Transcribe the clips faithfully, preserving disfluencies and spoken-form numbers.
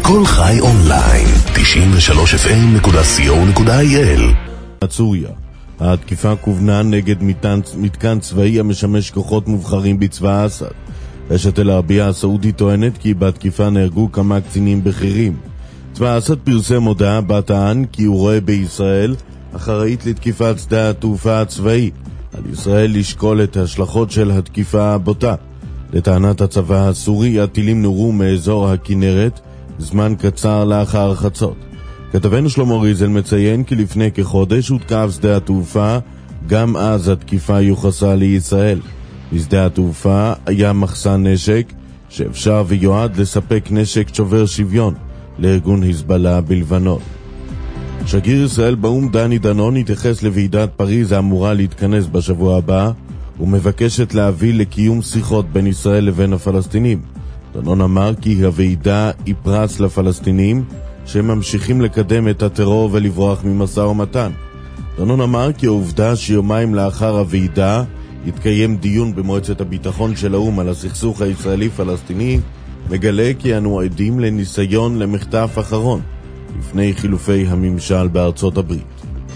כל חי אונליין, תשעים ושלוש אף אם נקודה סי או נקודה איי אל. סוריה. התקיפה כוונה נגד מתקן צבאי המשמש כוחות מובחרים בצבא אסד. רשת אל-ערבייה הסעודית טוענת כי בתקיפה נהרגו כמה קצינים בכירים. צבא אסד פרסם הודעה בה טען כי הוא רואה בישראל אחראית לתקיפת שדה התעופה הצבאי. על ישראל לשקול את ההשלכות של התקיפה הבוטה. לטענת הצבא הסורי, הטילים נורו מאזור הכנרת זמן קצר לאחר חצות. כתבנו שלמה ריזל מציין כי לפני כחודש הותקף שדה התעופה, גם אז התקיפה יוחסה לישראל. בשדה התעופה היה מחסן נשק שאפשר ויועד לספק נשק שובר שוויון לארגון חיזבאללה בלבנון. שגריר ישראל באום דני דנון התייחס לוועידת פריז האמורה להתכנס בשבוע הבא ומבקשת להביא לקיום שיחות בין ישראל לבין הפלסטינים. דנון אמר כי הוועידה היא פרס לפלסטינים שממשיכים לקדם את הטרור ולברוח ממשא ומתן. דנון אמר כי העובדה שיומיים לאחר הוועידה התקיים דיון במועצת הביטחון של האו"ם על הסכסוך הישראלי-פלסטיני מגלה כי אנו עדים לניסיון למחטף אחרון לפני חילופי הממשל בארצות הברית.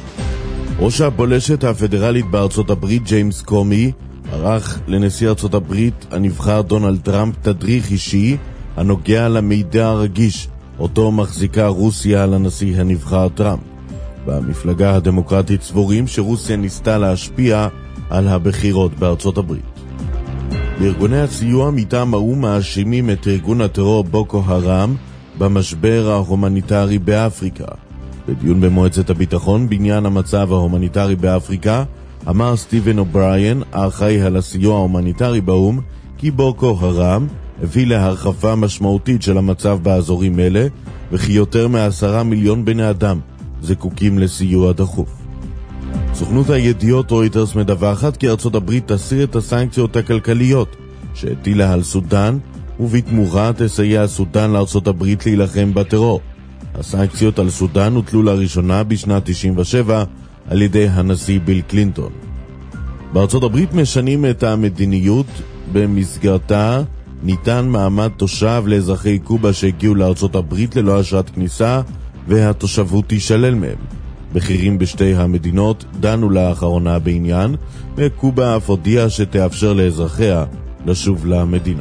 ראש הבולשת הפדרלית בארצות הברית ג'יימס קומי ערך לנשיא ארצות הברית הנבחר דונלד טראמפ תדריך אישי הנוגע למידע הרגיש אותו מחזיקה רוסיה על הנשיא הנבחר טראמפ. במפלגה הדמוקרטית סבורים שרוסיה ניסתה להשפיע על הבחירות בארצות הברית. בארגוני הסיוע מטעם האו"ם מאשימים את ארגון הטרור בוקו הרם במשבר ההומניטרי באפריקה. בדיון במועצת הביטחון בעניין המצב ההומניטרי באפריקה אמר סטיבן אובריין, האחראי על הסיוע ההומניטרי באו"ם, כי בוקו הרם הביא להרחבה משמעותית של המצב באזורים אלה וכי יותר מעשרה מיליון בני אדם זקוקים לסיוע דחוף. סוכנות הידיעות רויטרס מדווחת כי ארצות הברית תסיר את הסנקציות הכלכליות שהטילה על סודן ובתמורה תסייע סודן לארצות הברית להילחם בטרור. הסנקציות על סודן הוטלו לראשונה בשנת תשעים ושבע על ידי הנשיא ביל קלינטון. בארצות הברית משנים את המדיניות במסגרתה ניתן מעמד תושב לאזרחי קובה שהגיעו לארצות הברית ללא אשרת כניסה והתושבות תישלל מהם. בכירים בשתי המדינות דנו לאחרונה בעניין וקובה אף הודיעה שתאפשר לאזרחיה לשוב למדינה.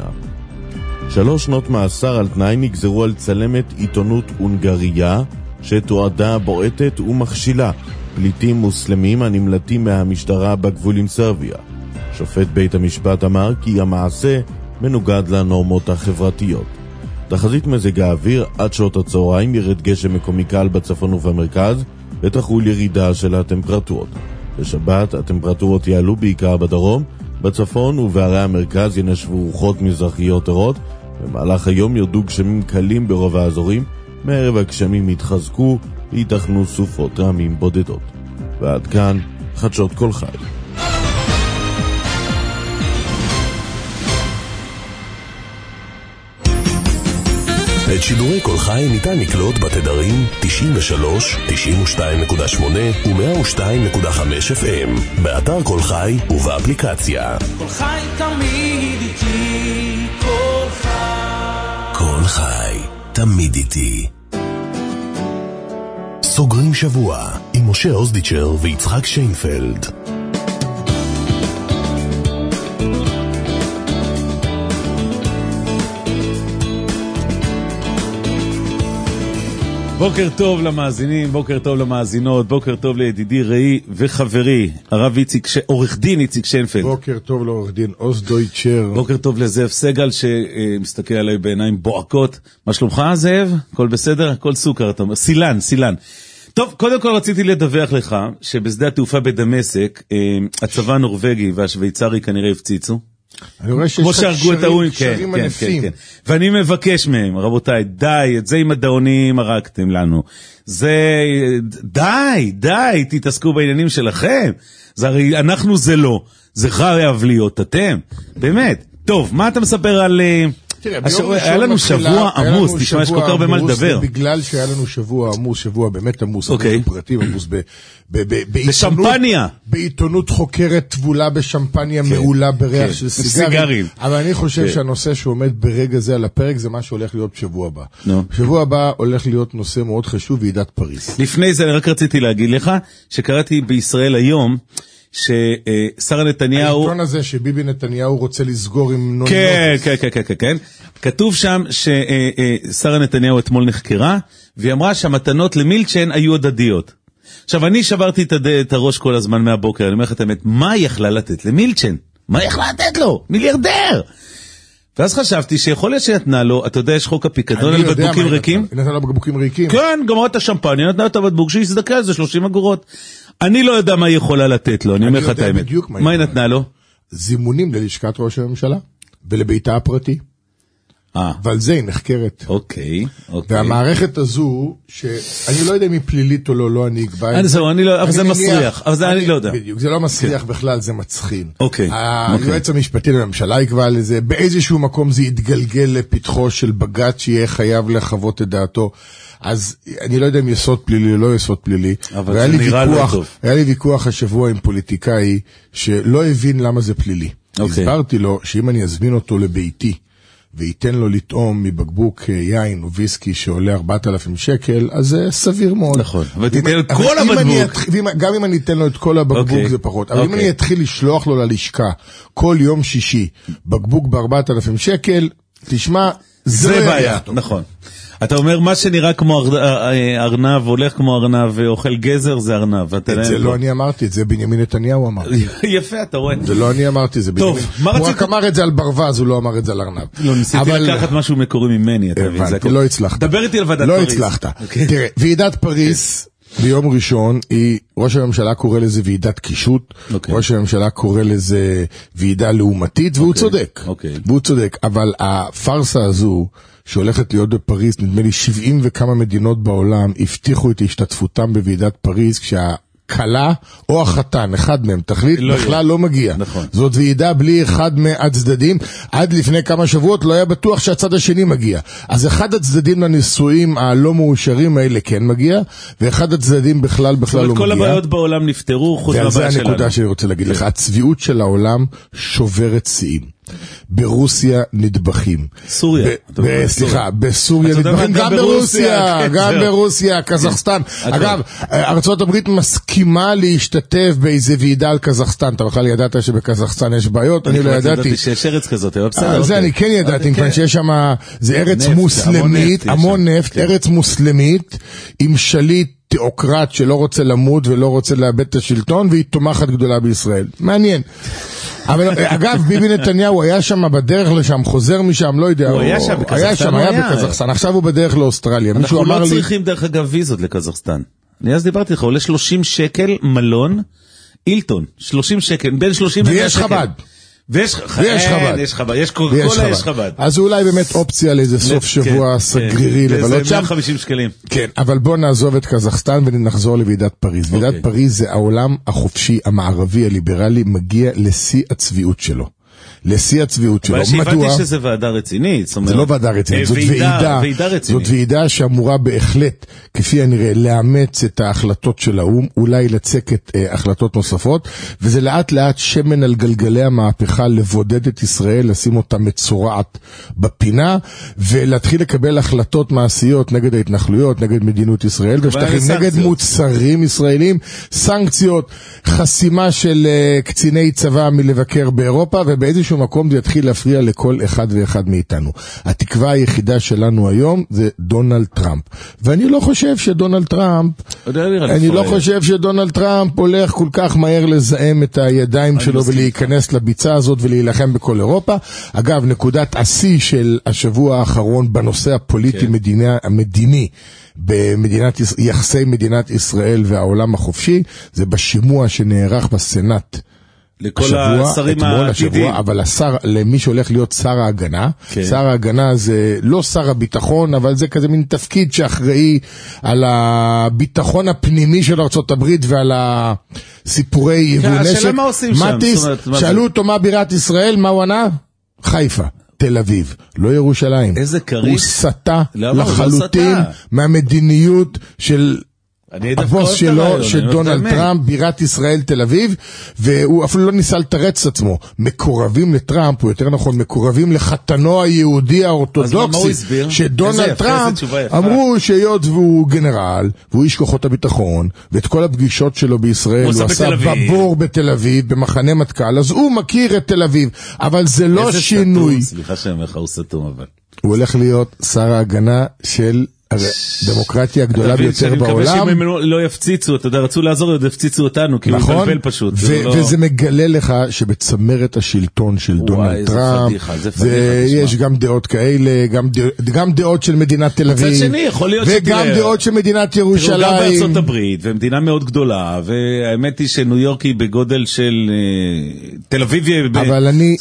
שלוש שנות מאסר על תנאי נגזרו על צלמת עיתונות הונגריה שתועדה בועטת ומכשילה פליטים מוסלמים הנמלטים מהמשטרה בגבול עם סרביה. שופט בית המשפט אמר כי המעשה מנוגד לנורמות החברתיות. תחזית מזג האוויר עד שעות הצהריים ירד גשם מקומי קל בצפון ובמרכז ותחול ירידה של הטמפרטורות. בשבת הטמפרטורות יעלו בעיקר בדרום, בצפון ובערי המרכז ינשבו רוחות מזרחיות ערות. במהלך היום ירדו גשמים קלים ברוב האזורים, מערב הגשמים יתחזקו ויתכנו סופות רעמים בודדות. ועד כאן חדשות כל חי. את שידורי כל חי ניתן לקלוט בתדרים תשעים ושלוש, תשעים ושתיים נקודה שמונה ו-מאה ושתיים נקודה חמש אף אם באתר כל חי ובאפליקציה. כל חי תמיד איתי, כל חי. כל חי תמיד איתי. סוגרים שבוע עם משה אוזדיצ'ר ויצחק שיינפלד. בוקר טוב למאזינים, בוקר טוב למאזינות, בוקר טוב לידידי ראי וחברי הרב איציק, עורך דין איציק שיינפלד. בוקר טוב לעורך דין אוזדויצ'ר. בוקר טוב לזאב סגל שמסתכל עליי בעיניים בועקות. מה שלומך זאב? הכל בסדר? הכל סוכר אתה אומר. סילן, סילן. טוב, קודם כל רציתי לדווח לך שבשדה התעופה בדמשק הצבא הנורווגי והשוויצרי כנראה הפציצו. כמו שהרגו את האו"ם, כן, כן, כן, כן. ואני מבקש מהם, רבותיי, די, את זה עם הדאונים הרגתם לנו. זה, די, די, תתעסקו בעניינים שלכם. זה הרי, אנחנו זה לא. זה חייב להיות, אתם. באמת. טוב, מה אתה מספר על, היה לנו שבוע עמוס, תשמע, יש כל כך הרבה מה לדבר. בגלל שהיה לנו שבוע עמוס, שבוע באמת עמוס, פרטים עמוס, בשמפניה. בעיתונות חוקרת טבולה בשמפניה, מעולה בריח של סיגרים. אבל אני חושב שהנושא שעומד ברגע זה על הפרק, זה מה שהולך להיות בשבוע הבא. בשבוע הבא הולך להיות נושא מאוד חשוב, ועידת פריז. לפני זה, אני רק רציתי להגיד לך, שקראתי בישראל היום, ששרה נתניהו... העיתון הזה שביבי נתניהו רוצה לסגור עם נונות. כן, כן, כן, כן, כן. כתוב שם ששרה נתניהו אתמול נחקרה, והיא אמרה שהמתנות למילצ'ן היו הדדיות. עכשיו, אני שברתי את הראש כל הזמן מהבוקר, אני אומר לך את האמת, מה היא יכלה לתת למילצ'ן? מה היא יכלה לתת לו? מיליארדר! ואז חשבתי שיכול להיות שנתנה לו, אתה יודע, יש חוק הפיקדון על בקבוקים ריקים? נתנה לו בקבוקים ריקים. כן, גמרת השמפניה, נתנה לו את הבקבוק שיזדקה על זה שלושים אגורות. אני לא יודע מה היא יכולה לתת לו, אני אומר לך את האמת. מה היא נתנה לו? זימונים ללשכת ראש הממשלה, ולביתה הפרטי. ועל זה היא נחקרת. אוקיי, אוקיי. והמערכת הזו, שאני לא יודע אם היא פלילית או לא, לא אני אקבע. אני זהו, אני לא, אבל זה מסריח, אבל זה אני לא יודע. בדיוק, זה לא מסריח בכלל, זה מצחין. אוקיי. היועץ המשפטי לממשלה יקבע לזה, באיזשהו מקום זה יתגלגל לפתחו של בג"ץ, שיהיה חייב לחוות את דעתו. אז אני לא יודע אם יסוד פלילי או לא יסוד פלילי. אבל זה נראה לא טוב. היה לי ויכוח השבוע עם פוליטיקאי, שלא הבין למה זה פלילי. הסברתי לו שאם אני אזמין אותו לביתי, וייתן לו לטעום מבקבוק יין או ויסקי שעולה ארבעת אלפים שקל, אז זה סביר מאוד. נכון, אבל תיתן לו את כל הבקבוק. גם אם אני אתן לו את כל הבקבוק זה פחות. אבל אם אני אתחיל לשלוח לו ללשכה כל יום שישי בקבוק בארבעת אלפים שקל, תשמע, זה בעיה. נכון. אתה אומר, מה שנראה כמו ארנב, הולך כמו ארנב ואוכל גזר, זה ארנב. את זה לא אני אמרתי, את זה בנימין נתניהו אמר. יפה, אתה רואה. זה לא אני אמרתי, זה בנימין. הוא רק אמר את זה על ברווז, הוא לא אמר את זה על ארנב. לא, ניסיתי לקחת משהו מקורי ממני, אתה מבין. הבנתי, לא הצלחת. דבר איתי על ועדת פריז. לא הצלחת. תראה, ועידת פריז ביום ראשון, ראש הממשלה קורא לזה ועידת קישוט, ראש הממשלה קורא לזה ועידה לעומתית, והוא צודק. והוא צודק, אבל הפרסה הזו שהולכת להיות בפריז, נדמה לי שבעים וכמה מדינות בעולם הבטיחו את השתתפותם בוועידת פריז, כשהקלה או החתן, אחד מהם, תחליט, לא בכלל יהיה. לא מגיע. נכון. זאת ועידה בלי אחד מהצדדים, עד לפני כמה שבועות לא היה בטוח שהצד השני מגיע. אז אחד הצדדים לנישואים הלא מאושרים האלה כן מגיע, ואחד הצדדים בכלל בכלל לא מגיע. כל הבעיות בעולם נפתרו, חוץ מהבעיה שלנו. וזה הנקודה שאני רוצה להגיד לך, הצביעות של העולם שוברת שיאים. ברוסיה נדבכים. סוריה. סליחה, בסוריה נדבכים, גם ברוסיה, גם ברוסיה, קזחסטן. אגב, ארצות הברית מסכימה להשתתף באיזה ועידה על קזחסטן. אתה בכלל ידעת שבקזחסטן יש בעיות? אני לא ידעתי. שיש ארץ כזאת, אבל בסדר. זה אני כן ידעתי, מכיוון שיש שם, זה ארץ מוסלמית, המון נפט, ארץ מוסלמית, עם שליט תיאוקרט שלא רוצה למות ולא רוצה לאבד את השלטון, והיא תומכת גדולה בישראל. מעניין. אבל אגב, ביבי נתניהו היה שם בדרך לשם, חוזר משם, לא יודע. הוא היה שם בקזחסטן. היה שם, היה בקזחסטן. עכשיו הוא בדרך לאוסטרליה. אנחנו לא צריכים דרך אגב ויזות לקזחסטן. אני אז דיברתי לך, עולה שלושים שקל מלון, אילטון, שלושים שקל, בין שלושים ויש חב"ד. ויש חב"ד, יש חב"ד, יש קורקולה, יש חב"ד. אז אולי באמת אופציה לאיזה סוף שבוע סגרירי לבלות שם. מאה וחמישים שקלים. כן, אבל בוא נעזוב את קזחסטן ונחזור לוועידת פריז. ועידת פריז זה העולם החופשי, המערבי, הליברלי, מגיע לשיא הצביעות שלו. לשיא הצביעות שלו. אבל שהבנתי שזה ועדה רצינית. זה לא ועדה רצינית, זאת ועידה, זאת ועידה שאמורה בהחלט, כפי הנראה, לאמץ את ההחלטות של האום, אולי לצק את החלטות נוספות, וזה לאט לאט שמן על גלגלי המהפכה, לבודד את ישראל, לשים אותה מצורעת בפינה, ולהתחיל לקבל החלטות מעשיות נגד ההתנחלויות, נגד מדינות ישראל, ושטחים נגד מוצרים ישראלים, סנקציות, חסימה של קציני צבא מלבקר באירופה, ובאיזשהו מקום זה יתחיל להפריע לכל אחד ואחד מאיתנו. התקווה היחידה שלנו היום זה דונלד טראמפ. ואני לא חושב שדונלד טראמפ, אני לא חושב שדונלד טראמפ הולך כל כך מהר לזהם את הידיים שלו ולהיכנס לביצה הזאת ולהילחם בכל אירופה. אגב, נקודת השיא של השבוע האחרון בנושא הפוליטי המדיני, במדינת יחסי מדינת ישראל והעולם החופשי, זה בשימוע שנערך בסנאט לכל השרים העתידיים. אבל השר, למי שהולך להיות שר ההגנה, שר ההגנה זה לא שר הביטחון, אבל זה כזה מין תפקיד שאחראי על הביטחון הפנימי של ארצות הברית ועל הסיפורי יבוא נשק. השאלה מה עושים שם? שאלו אותו מה בירת ישראל, מה הוא ענה? חיפה. תל אביב, לא ירושלים. איזה קריב. הוא סטה לחלוטין מהמדיניות של הבוס שלו, של דונלד טראמפ, בירת ישראל תל אביב, והוא אפילו לא ניסה לתרץ את עצמו. מקורבים לטראמפ, או יותר נכון, מקורבים לחתנו היהודי האורתודוקסי, שדונלד טראמפ אמרו שהיות והוא גנרל, והוא איש כוחות הביטחון, ואת כל הפגישות שלו בישראל הוא עשה בבור בתל אביב, במחנה מטכ"ל, אז הוא מכיר את תל אביב, אבל זה לא שינוי. סליחה שאומר לך, הוא סתום אבל. הוא הולך להיות שר ההגנה של הדמוקרטיה הגדולה ביותר בעולם. אני מקווה שהם לא יפציצו, אתה יודע, רצו לעזור, עוד יפציצו אותנו, כי הוא מבלבל פשוט. וזה מגלה לך שבצמרת השלטון של דונלד טראמפ, יש גם דעות כאלה, גם דעות של מדינת תל אביב, וגם דעות של מדינת ירושלים. תראו, גם בארצות הברית, ומדינה מאוד גדולה, והאמת היא שניו יורק היא בגודל של תל אביב. אבל אני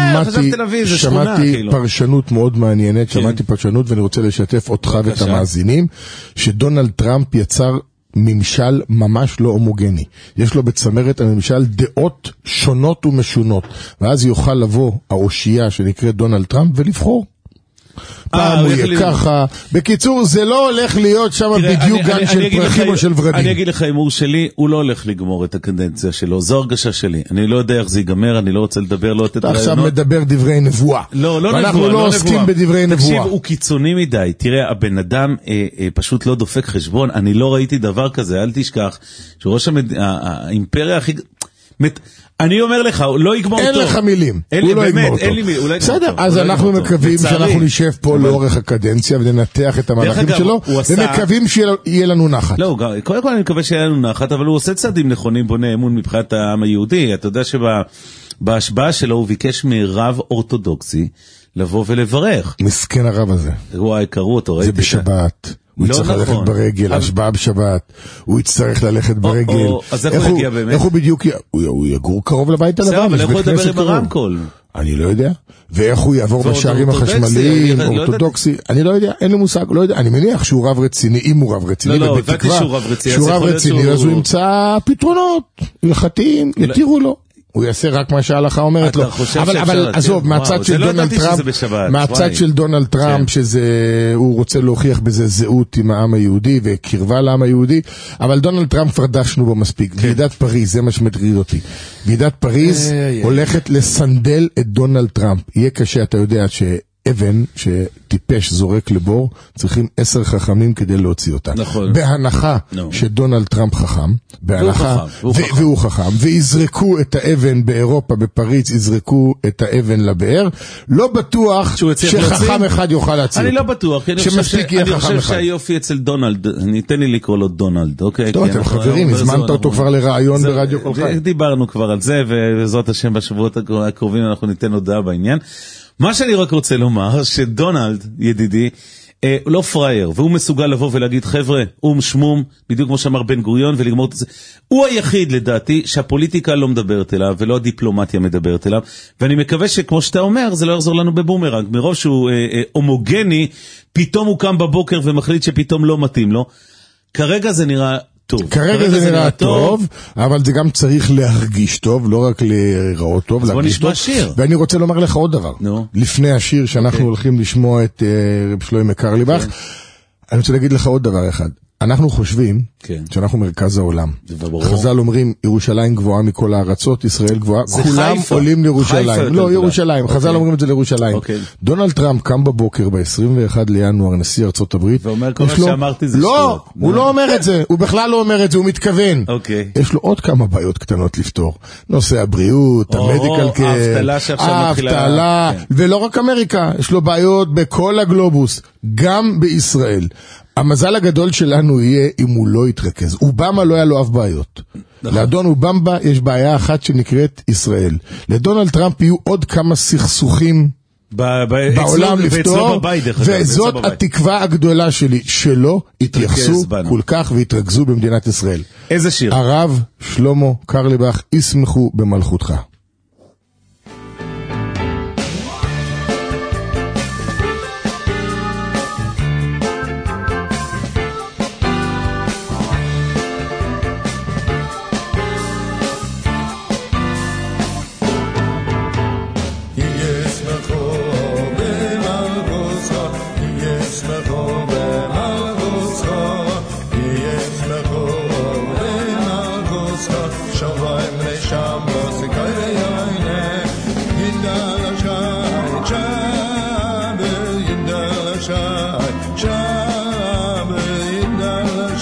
שמעתי פרשנות מאוד מעניינת, שמעתי פרשנות, ואני רוצה לשתף אותך ואת המאזינים, שדונלד טראמפ יצר ממשל ממש לא הומוגני. יש לו בצמרת הממשל דעות שונות ומשונות, ואז יוכל לבוא האושייה שנקראת דונלד טראמפ ולבחור. פעם הוא יהיה ככה. בקיצור, זה לא הולך להיות שם בדיוק גן של פרחים או של ורדים. אני אגיד לך, אמור שלי, הוא לא הולך לגמור את הקדנציה שלו. זו הרגשה שלי. אני לא יודע איך זה ייגמר, אני לא רוצה לדבר, לא לתת רעיונות. אתה עכשיו מדבר דברי נבואה. לא, לא נבואה. ואנחנו לא עוסקים בדברי נבואה. תקשיב, הוא קיצוני מדי. תראה, הבן אדם פשוט לא דופק חשבון. אני לא ראיתי דבר כזה. אל תשכח שראש האימפריה הכי... אני אומר לך, הוא לא יגמור טוב. אין לך מילים. הוא לא יגמור טוב. בסדר, אז אנחנו מקווים שאנחנו נשב פה לאורך הקדנציה וננתח את המהלכים שלו, ומקווים שיהיה לנו נחת. לא, קודם כל אני מקווה שיהיה לנו נחת, אבל הוא עושה צעדים נכונים, בונה אמון מבחינת העם היהודי. אתה יודע שבהשבעה שלו הוא ביקש מרב אורתודוקסי לבוא ולברך. מסכן הרב הזה. וואי, קראו אותו, ראיתי. זה בשבת. הוא יצטרך ללכת ברגל, השבעה בשבת, הוא יצטרך ללכת ברגל. אז איך הוא יגיע באמת? איך הוא בדיוק, הוא יגור קרוב לבית הלבן. אבל איך הוא ידבר עם הרמקול? אני לא יודע. ואיך הוא יעבור בשערים החשמליים, אורתודוקסי, אני לא יודע, אין לי מושג, לא יודע. אני מניח שהוא רב רציני, אם הוא רב רציני, לא, לא, הבאתי שהוא רב רציני. שהוא רב רציני, אז הוא ימצא פתרונות, הלכתיים, יתירו לו. הוא יעשה רק מה שההלכה אומרת לו. אבל, אבל עזוב, מהצד של דונלד טראמפ, מהצד של דונלד טראמפ, שזה, הוא רוצה להוכיח בזה זהות עם העם היהודי, וקרבה לעם היהודי, אבל דונלד טראמפ כבר דשנו בו מספיק. ועידת פריז, זה מה שמטריד אותי. ועידת פריז הולכת לסנדל את דונלד טראמפ. יהיה קשה, אתה יודע, ש... אבן שטיפש זורק לבור, צריכים עשר חכמים כדי להוציא אותה. נכון. בהנחה no. שדונלד טראמפ חכם, בהנחה, והוא חכם, והוא והוא חכם, ויזרקו את האבן באירופה, בפריז, יזרקו את האבן לבאר, לא בטוח שחכם להוציא? אחד יוכל להציע אני אותו. לא בטוח, כי אני חושב, ש... אני חושב שהיופי אצל דונלד, ניתן לי לקרוא לו דונלד, אוקיי? טוב, אתם חברים, הזמנת אותו כבר לרעיון ברדיו כל חי. דיברנו כבר על זה, וזאת השם בשבועות הקרובים אנחנו ניתן הודעה בעניין. מה שאני רק רוצה לומר, שדונלד, ידידי, אה, לא פרייר, והוא מסוגל לבוא ולהגיד, חבר'ה, הוא משמום, בדיוק כמו שאמר בן גוריון, ולגמור את זה. הוא היחיד, לדעתי, שהפוליטיקה לא מדברת אליו, ולא הדיפלומטיה מדברת אליו, ואני מקווה שכמו שאתה אומר, זה לא יחזור לנו בבומרנג, מרוב שהוא אה, אה, הומוגני, פתאום הוא קם בבוקר ומחליט שפתאום לא מתאים לו. כרגע זה נראה... טוב. כרגע זה נראה טוב, אבל זה גם צריך להרגיש טוב, לא רק להיראות טוב, אז בוא נשמע שיר. ואני רוצה לומר לך עוד דבר. לפני השיר שאנחנו הולכים לשמוע את רב שלמה קרליבך, אני רוצה להגיד לך עוד דבר אחד. אנחנו חושבים שאנחנו מרכז העולם. חז"ל אומרים, ירושלים גבוהה מכל הארצות, ישראל גבוהה, כולם עולים לירושלים. לא, ירושלים, חז"ל אומרים את זה לירושלים. דונלד טראמפ קם בבוקר ב-עשרים ואחד לינואר, נשיא ארצות הברית. ואומר כל מה שאמרתי זה שטויות. לא, הוא לא אומר את זה, הוא בכלל לא אומר את זה, הוא מתכוון. יש לו עוד כמה בעיות קטנות לפתור. נושא הבריאות, המדיקל קר, האבטלה, ולא רק אמריקה, יש לו בעיות בכל הגלובוס, גם בישראל. המזל הגדול שלנו יהיה אם הוא לא יתרכז. אובמה לא היה לו אף בעיות. לאדון אובמה יש בעיה אחת שנקראת ישראל. לדונלד טראמפ יהיו עוד כמה סכסוכים בעולם לפתור, וזאת התקווה הגדולה שלי, שלא יתייחסו כל כך ויתרכזו במדינת ישראל. איזה שיר? הרב שלמה קרליבך, ישמחו במלכותך.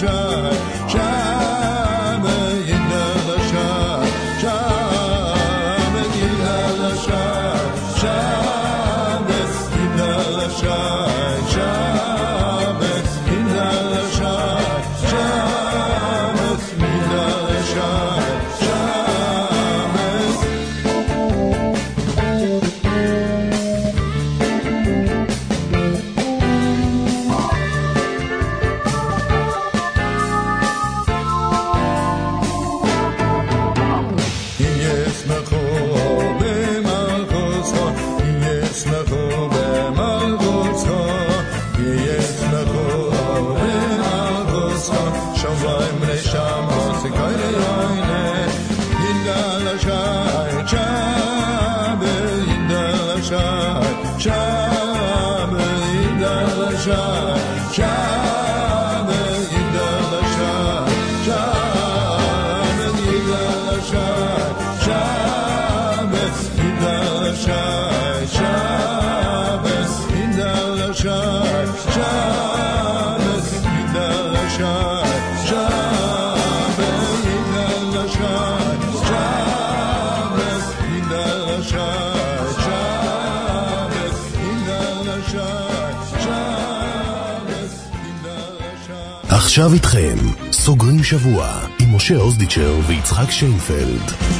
עכשיו איתכם, סוגרים שבוע עם משה אוזדיצ'ר ויצחק שיינפלד.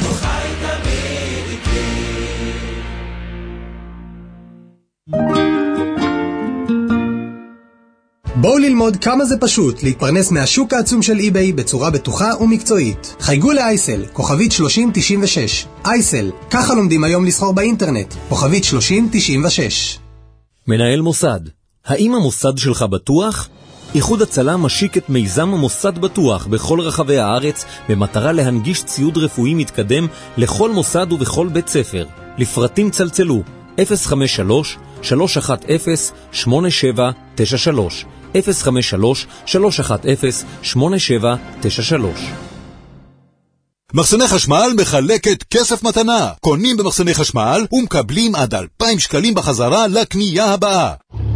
בואו ללמוד כמה זה פשוט להתפרנס מהשוק העצום של eBay בצורה בטוחה ומקצועית. חייגו לאייסל, כוכבית שלושים תשעים ושש. אייסל, ככה לומדים היום לסחור באינטרנט. כוכבית שלושים תשעים ושש. מנהל מוסד, האם המוסד שלך בטוח? איחוד הצלה משיק את מיזם המוסד בטוח בכל רחבי הארץ במטרה להנגיש ציוד רפואי מתקדם לכל מוסד ובכל בית ספר. לפרטים צלצלו אפס חמש שלוש שלוש אחת אפס שמונה שבע תשע שלוש אפס חמש שלוש שלוש אחת אפס שמונה שבע תשע שלוש. מחסני חשמל מחלקת כסף מתנה. קונים במחסני חשמל ומקבלים עד אלפיים שקלים בחזרה לקנייה הבאה.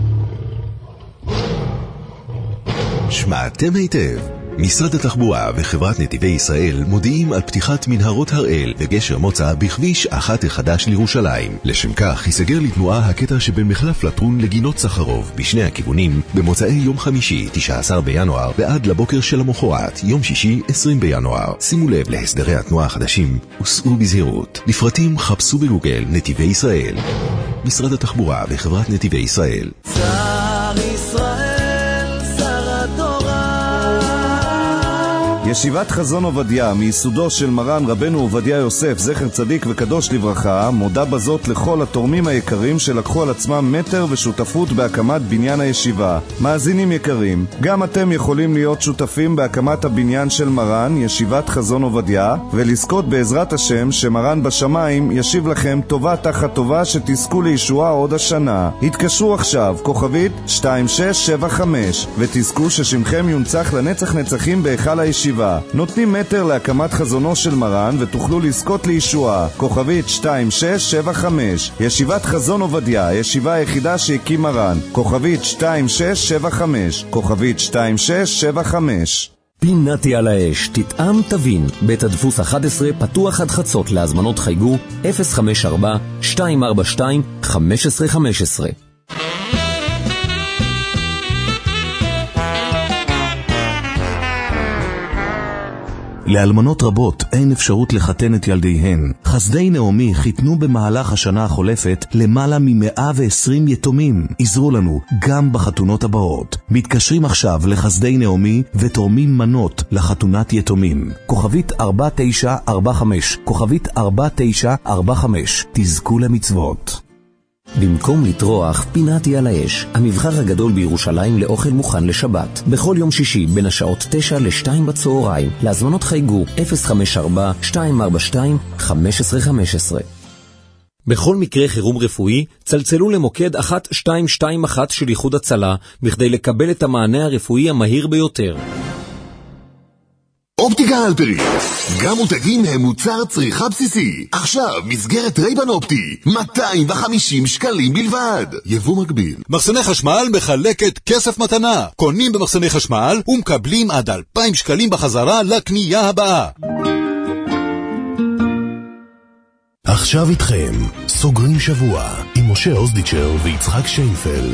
שמעתם היטב. משרד התחבורה וחברת נתיבי ישראל מודיעים על פתיחת מנהרות הראל וגשר מוצא בכביש אחת החדש לירושלים. לשם כך ייסגר לתנועה הקטע שבין מחלף לטרון לגינות סחרוב בשני הכיוונים במוצאי יום חמישי תשעה עשר בינואר ועד לבוקר של המחרת יום שישי עשרים בינואר. שימו לב להסדרי התנועה החדשים וסעו בזהירות. לפרטים חפשו בגוגל נתיבי ישראל. משרד התחבורה וחברת נתיבי ישראל. שר ישראל ישיבת חזון עובדיה מיסודו של מרן רבנו עובדיה יוסף זכר צדיק וקדוש לברכה מודה בזאת לכל התורמים היקרים שלקחו על עצמם מטר ושותפות בהקמת בניין הישיבה. מאזינים יקרים, גם אתם יכולים להיות שותפים בהקמת הבניין של מרן ישיבת חזון עובדיה ולזכות בעזרת השם שמרן בשמיים ישיב לכם טובה תחת טובה שתזכו לישועה עוד השנה. התקשרו עכשיו כוכבית שתיים שש שבע חמש ותזכו ששמכם יונצח לנצח נצחים בהיכל הישיבה. נותנים מטר להקמת חזונו של מרן ותוכלו לזכות לישועה. כוכבית שתיים שש שבע חמש. ישיבת חזון עובדיה, הישיבה היחידה שהקים מרן. כוכבית שתיים שש שבע חמש. כוכבית שתיים שש שבע חמש. פינתי על האש, תטעם תבין. בית הדפוס אחת עשרה פתוח עד חצות. להזמנות חייגו אפס חמש ארבע שתיים ארבע שתיים חמש עשרה חמש עשרה. לאלמנות רבות אין אפשרות לחתן את ילדיהן. חסדי נעמי חיתנו במהלך השנה החולפת למעלה מ-מאה ועשרים יתומים. עזרו לנו גם בחתונות הבאות. מתקשרים עכשיו לחסדי נעמי ותורמים מנות לחתונת יתומים. כוכבית ארבע תשע ארבע חמש, כוכבית ארבע תשע ארבע חמש. תזכו למצוות. במקום לטרוח, פינתי על האש, המבחר הגדול בירושלים לאוכל מוכן לשבת. בכל יום שישי בין השעות תשע לשתיים בצהריים. להזמנות חייגו אפס חמש ארבע שתיים ארבע שתיים חמש עשרה חמש עשרה. בכל מקרה חירום רפואי, צלצלו למוקד אחת שתיים שתיים אחת של איחוד הצלה בכדי לקבל את המענה הרפואי המהיר ביותר. אופטיקה הלפרין, גם מותגים הם מוצר צריכה בסיסי. עכשיו מסגרת רייבן אופטי מאתיים וחמישים שקלים בלבד, יבוא מקביל. מחסני חשמל מחלקת כסף מתנה, קונים במחסני חשמל ומקבלים עד אלפיים שקלים בחזרה לקנייה הבאה. עכשיו איתכם, סוגרים שבוע עם משה אוזדיצ'ר ויצחק שיינפלד.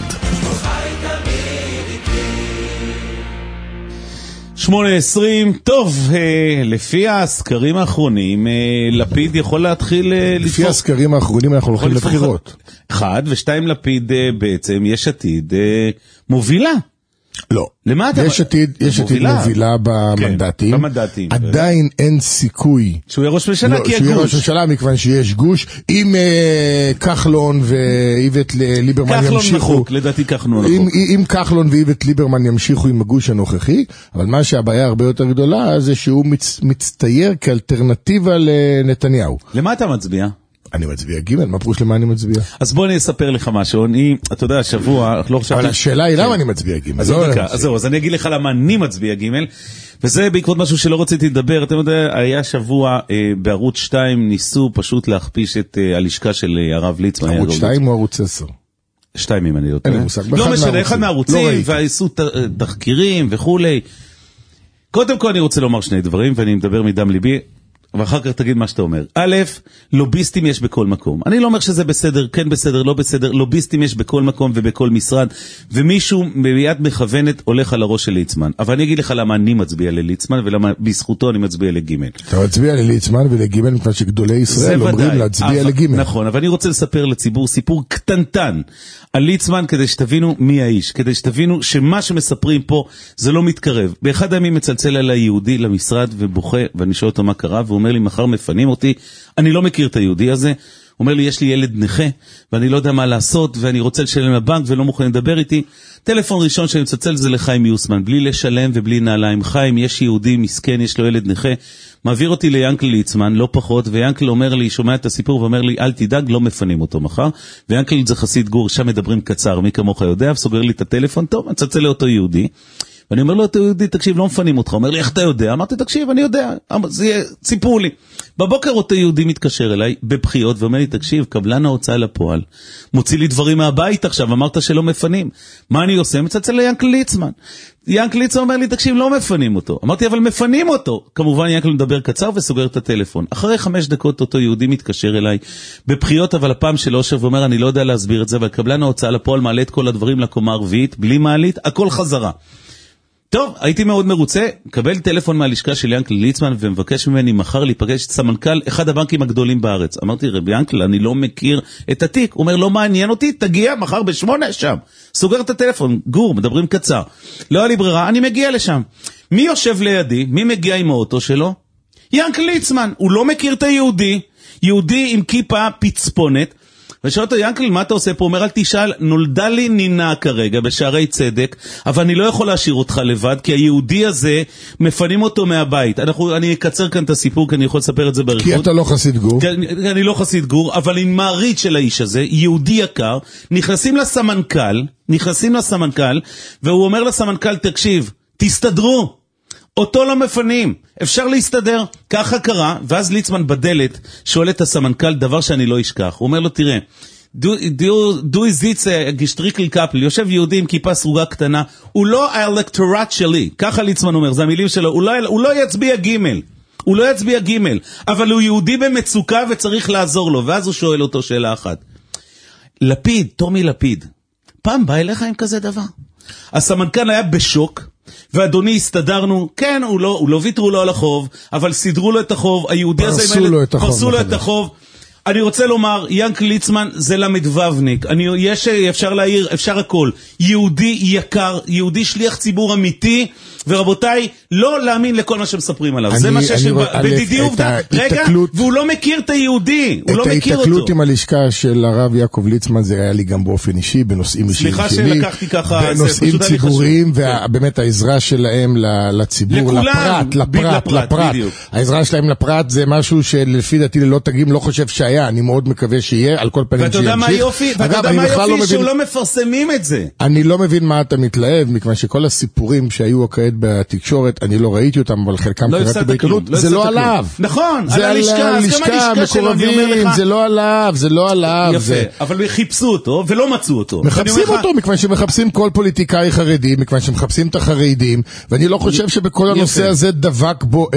שמונה עשרים, טוב, לפי הסקרים האחרונים, לפיד יכול להתחיל לדפוק. לפי הסקרים האחרונים אנחנו הולכים לבחירות. אחד, ושתיים לפיד בעצם, יש עתיד מובילה. לא. למה אתה... יש עתיד, יש עתיד מובילה במנדטים. כן, במנדטים. עדיין אין סיכוי. שהוא יהיה ראש ממשלה, לא, כי יהיה גוש. שהוא יהיה ראש גוש. ממשלה מכיוון שיש גוש. אם uh, כחלון ואיווט ליברמן כחלון ימשיכו... נחוק, לדעתי כחלון אם, נחוק. אם כחלון ואיווט ליברמן ימשיכו עם הגוש הנוכחי, אבל מה שהבעיה הרבה יותר גדולה זה שהוא מצ, מצטייר כאלטרנטיבה לנתניהו. למה אתה מצביע? אני מצביע ג', מה פירוש למה אני מצביע? אז בוא אני אספר לך משהו, אני, אתה יודע, השבוע, לא חשבתי... אבל השאלה היא למה אני מצביע ג'. אז זהו, אז אני אגיד לך למה אני מצביע ג', וזה בעקבות משהו שלא רציתי לדבר, אתם יודעים, היה שבוע בערוץ שתיים, ניסו פשוט להכפיש את הלשכה של הרב ליצמן. ערוץ שתיים או ערוץ עשר? שתיים אם אני לא טועה. לא משנה, אחד מהערוצים, ועשו תחקירים וכולי. קודם כל אני רוצה לומר שני דברים, ואני מדבר מדם ליבי, ואחר כך תגיד מה שאתה אומר. א', לוביסטים יש בכל מקום. אני לא אומר שזה בסדר, כן בסדר, לא בסדר. לוביסטים יש בכל מקום ובכל משרד, ומישהו ביד מכוונת הולך על הראש של ליצמן. אבל אני אגיד לך למה אני מצביע לליצמן, ולמה בזכותו אני מצביע לגימל. אתה מצביע לליצמן ולגימל, מפני שגדולי ישראל אומרים להצביע לגימל. נכון, אבל אני רוצה לספר לציבור סיפור קטנטן על ליצמן, כדי שתבינו מי האיש, כדי שתבינו שמה שמספרים פה זה לא מתקרב. באחד הימים מצלצל על היהודי למשרד ובוכה, ואני שואל אותו מה קרה, והוא אומר לי, מחר מפנים אותי, אני לא מכיר את היהודי הזה, הוא אומר לי, יש לי ילד נכה, ואני לא יודע מה לעשות, ואני רוצה לשלם לבנק, ולא מוכן לדבר איתי. טלפון ראשון שאני מצלצל זה לחיים יוסמן, בלי לשלם ובלי נעליים. חיים, יש יהודי מסכן, יש לו ילד נכה, מעביר אותי ליאנקל ליצמן, לא פחות, ויאנקל אומר לי, שומע את הסיפור, ואומר לי, אל תדאג, לא מפנים אותו מחר. ויאנקל זה חסיד גור, שם מדברים קצר, מי כמוך יודע, וסוגר לי את הטלפון, טוב, מצלצל לאותו יהודי. ואני אומר לו, אותו יהודי, תקשיב, לא מפנים אותך. הוא אומר לי, איך אתה יודע? אמרתי, תקשיב, אני יודע. סיפרו לי. בבוקר אותו יהודי מתקשר אליי בבחיות, ואומר לי, תקשיב, קבלן ההוצאה לפועל, מוציא לי דברים מהבית עכשיו, אמרת שלא מפנים. מה אני עושה? מצלצל ליאנקל ליצמן. יאנקל ליצמן אומר לי, תקשיב, לא מפנים אותו. אמרתי, אבל מפנים אותו. כמובן, יאנקל מדבר קצר וסוגר את הטלפון. אחרי חמש דקות אותו יהודי מתקשר אליי בבחיות, אבל הפעם של אושר, ואומר, אני לא יודע להסביר את זה, אבל קבלן ההוצאה לפועל מעלה את כל הדברים לקומה הרביעית, בלי מעלית, הכל חזרה. טוב, הייתי מאוד מרוצה, קבל טלפון מהלשכה של יאנקל ליצמן ומבקש ממני מחר להיפגש את סמנכ"ל אחד הבנקים הגדולים בארץ. אמרתי, רבי יאנקל, אני לא מכיר את התיק. הוא אומר, לא מעניין אותי, תגיע מחר בשמונה שם. סוגר את הטלפון, גור, מדברים קצר. לא היה לי ברירה, אני מגיע לשם. מי יושב לידי? מי מגיע עם האוטו שלו? יאנקל ליצמן, הוא לא מכיר את היהודי, יהודי עם כיפה פצפונת. ושאל אותו, ינקל, מה אתה עושה פה? הוא אומר, אל תשאל, נולדה לי נינה כרגע בשערי צדק, אבל אני לא יכול להשאיר אותך לבד, כי היהודי הזה, מפנים אותו מהבית. אנחנו, אני אקצר כאן את הסיפור, כי אני יכול לספר את זה ברכות. כי אתה לא חסיד גור. כי אני, אני לא חסיד גור, אבל עם מעריץ של האיש הזה, יהודי יקר, נכנסים לסמנכ"ל, נכנסים לסמנכ"ל, והוא אומר לסמנכ"ל, תקשיב, תסתדרו. אותו לא מפנים, אפשר להסתדר, ככה קרה, ואז ליצמן בדלת שואל את הסמנכ"ל דבר שאני לא אשכח, הוא אומר לו, תראה, דו איזיץ גשטריקל קפל, יושב יהודי עם כיפה סרוגה קטנה, הוא לא האלקטורט שלי, ככה ליצמן אומר, זה המילים שלו, הוא לא, הוא לא יצביע גימל, הוא לא יצביע גימל, אבל הוא יהודי במצוקה וצריך לעזור לו, ואז הוא שואל אותו שאלה אחת, לפיד, תומי לפיד, פעם בא אליך עם כזה דבר? הסמנכ"ל היה בשוק, ואדוני הסתדרנו, כן, הוא לא, הוא לא ויתרו לו על החוב, אבל סידרו לו את החוב, היהודי הזה, פרסו לו את החוב, פרסו לו את החוב. אני רוצה לומר, יאנקל ליצמן זה למדבבניק, אני, יש, אפשר להעיר, אפשר הכל, יהודי יקר, יהודי שליח ציבור אמיתי, ורבותיי, לא להאמין לכל מה שמספרים עליו, אני, זה מה שיש, בדידי עובדה, רגע, התקלות, והוא לא מכיר את היהודי, הוא לא מכיר אותו. את ההתקלות עם הלשכה של הרב יעקב ליצמן, זה היה לי גם באופן אישי, בנושאים אישיים שלי, סליחה שלקחתי ככה, בנושאים ציבוריים, ובאמת העזרה שלהם לציבור, לפרט, לפרט, לפרט, העזרה שלהם לפרט זה משהו שלפי דעתי ללא תגים לא חושב שהיה בעיה, אני מאוד מקווה שיהיה, על כל פנים שימשיך. ואתה יודע מה יופי? ואתה יודע מה יופי שהוא לא מפרסמים את זה. אני לא מבין מה אתה מתלהב, מכיוון שכל הסיפורים שהיו כעת בתקשורת, אני לא ראיתי אותם, אבל חלקם קראתי בעיתונות, זה לא עליו. נכון, על הלשכה, אז גם הלשכה שלו, אני אומר לך. זה לא עליו, זה לא עליו. יפה, אבל חיפשו אותו ולא מצאו אותו. מחפשים אותו, מכיוון שמחפשים כל פוליטיקאי חרדי, מכיוון שמחפשים את החרדים, ואני לא חושב שבכל הנושא הזה דבק בו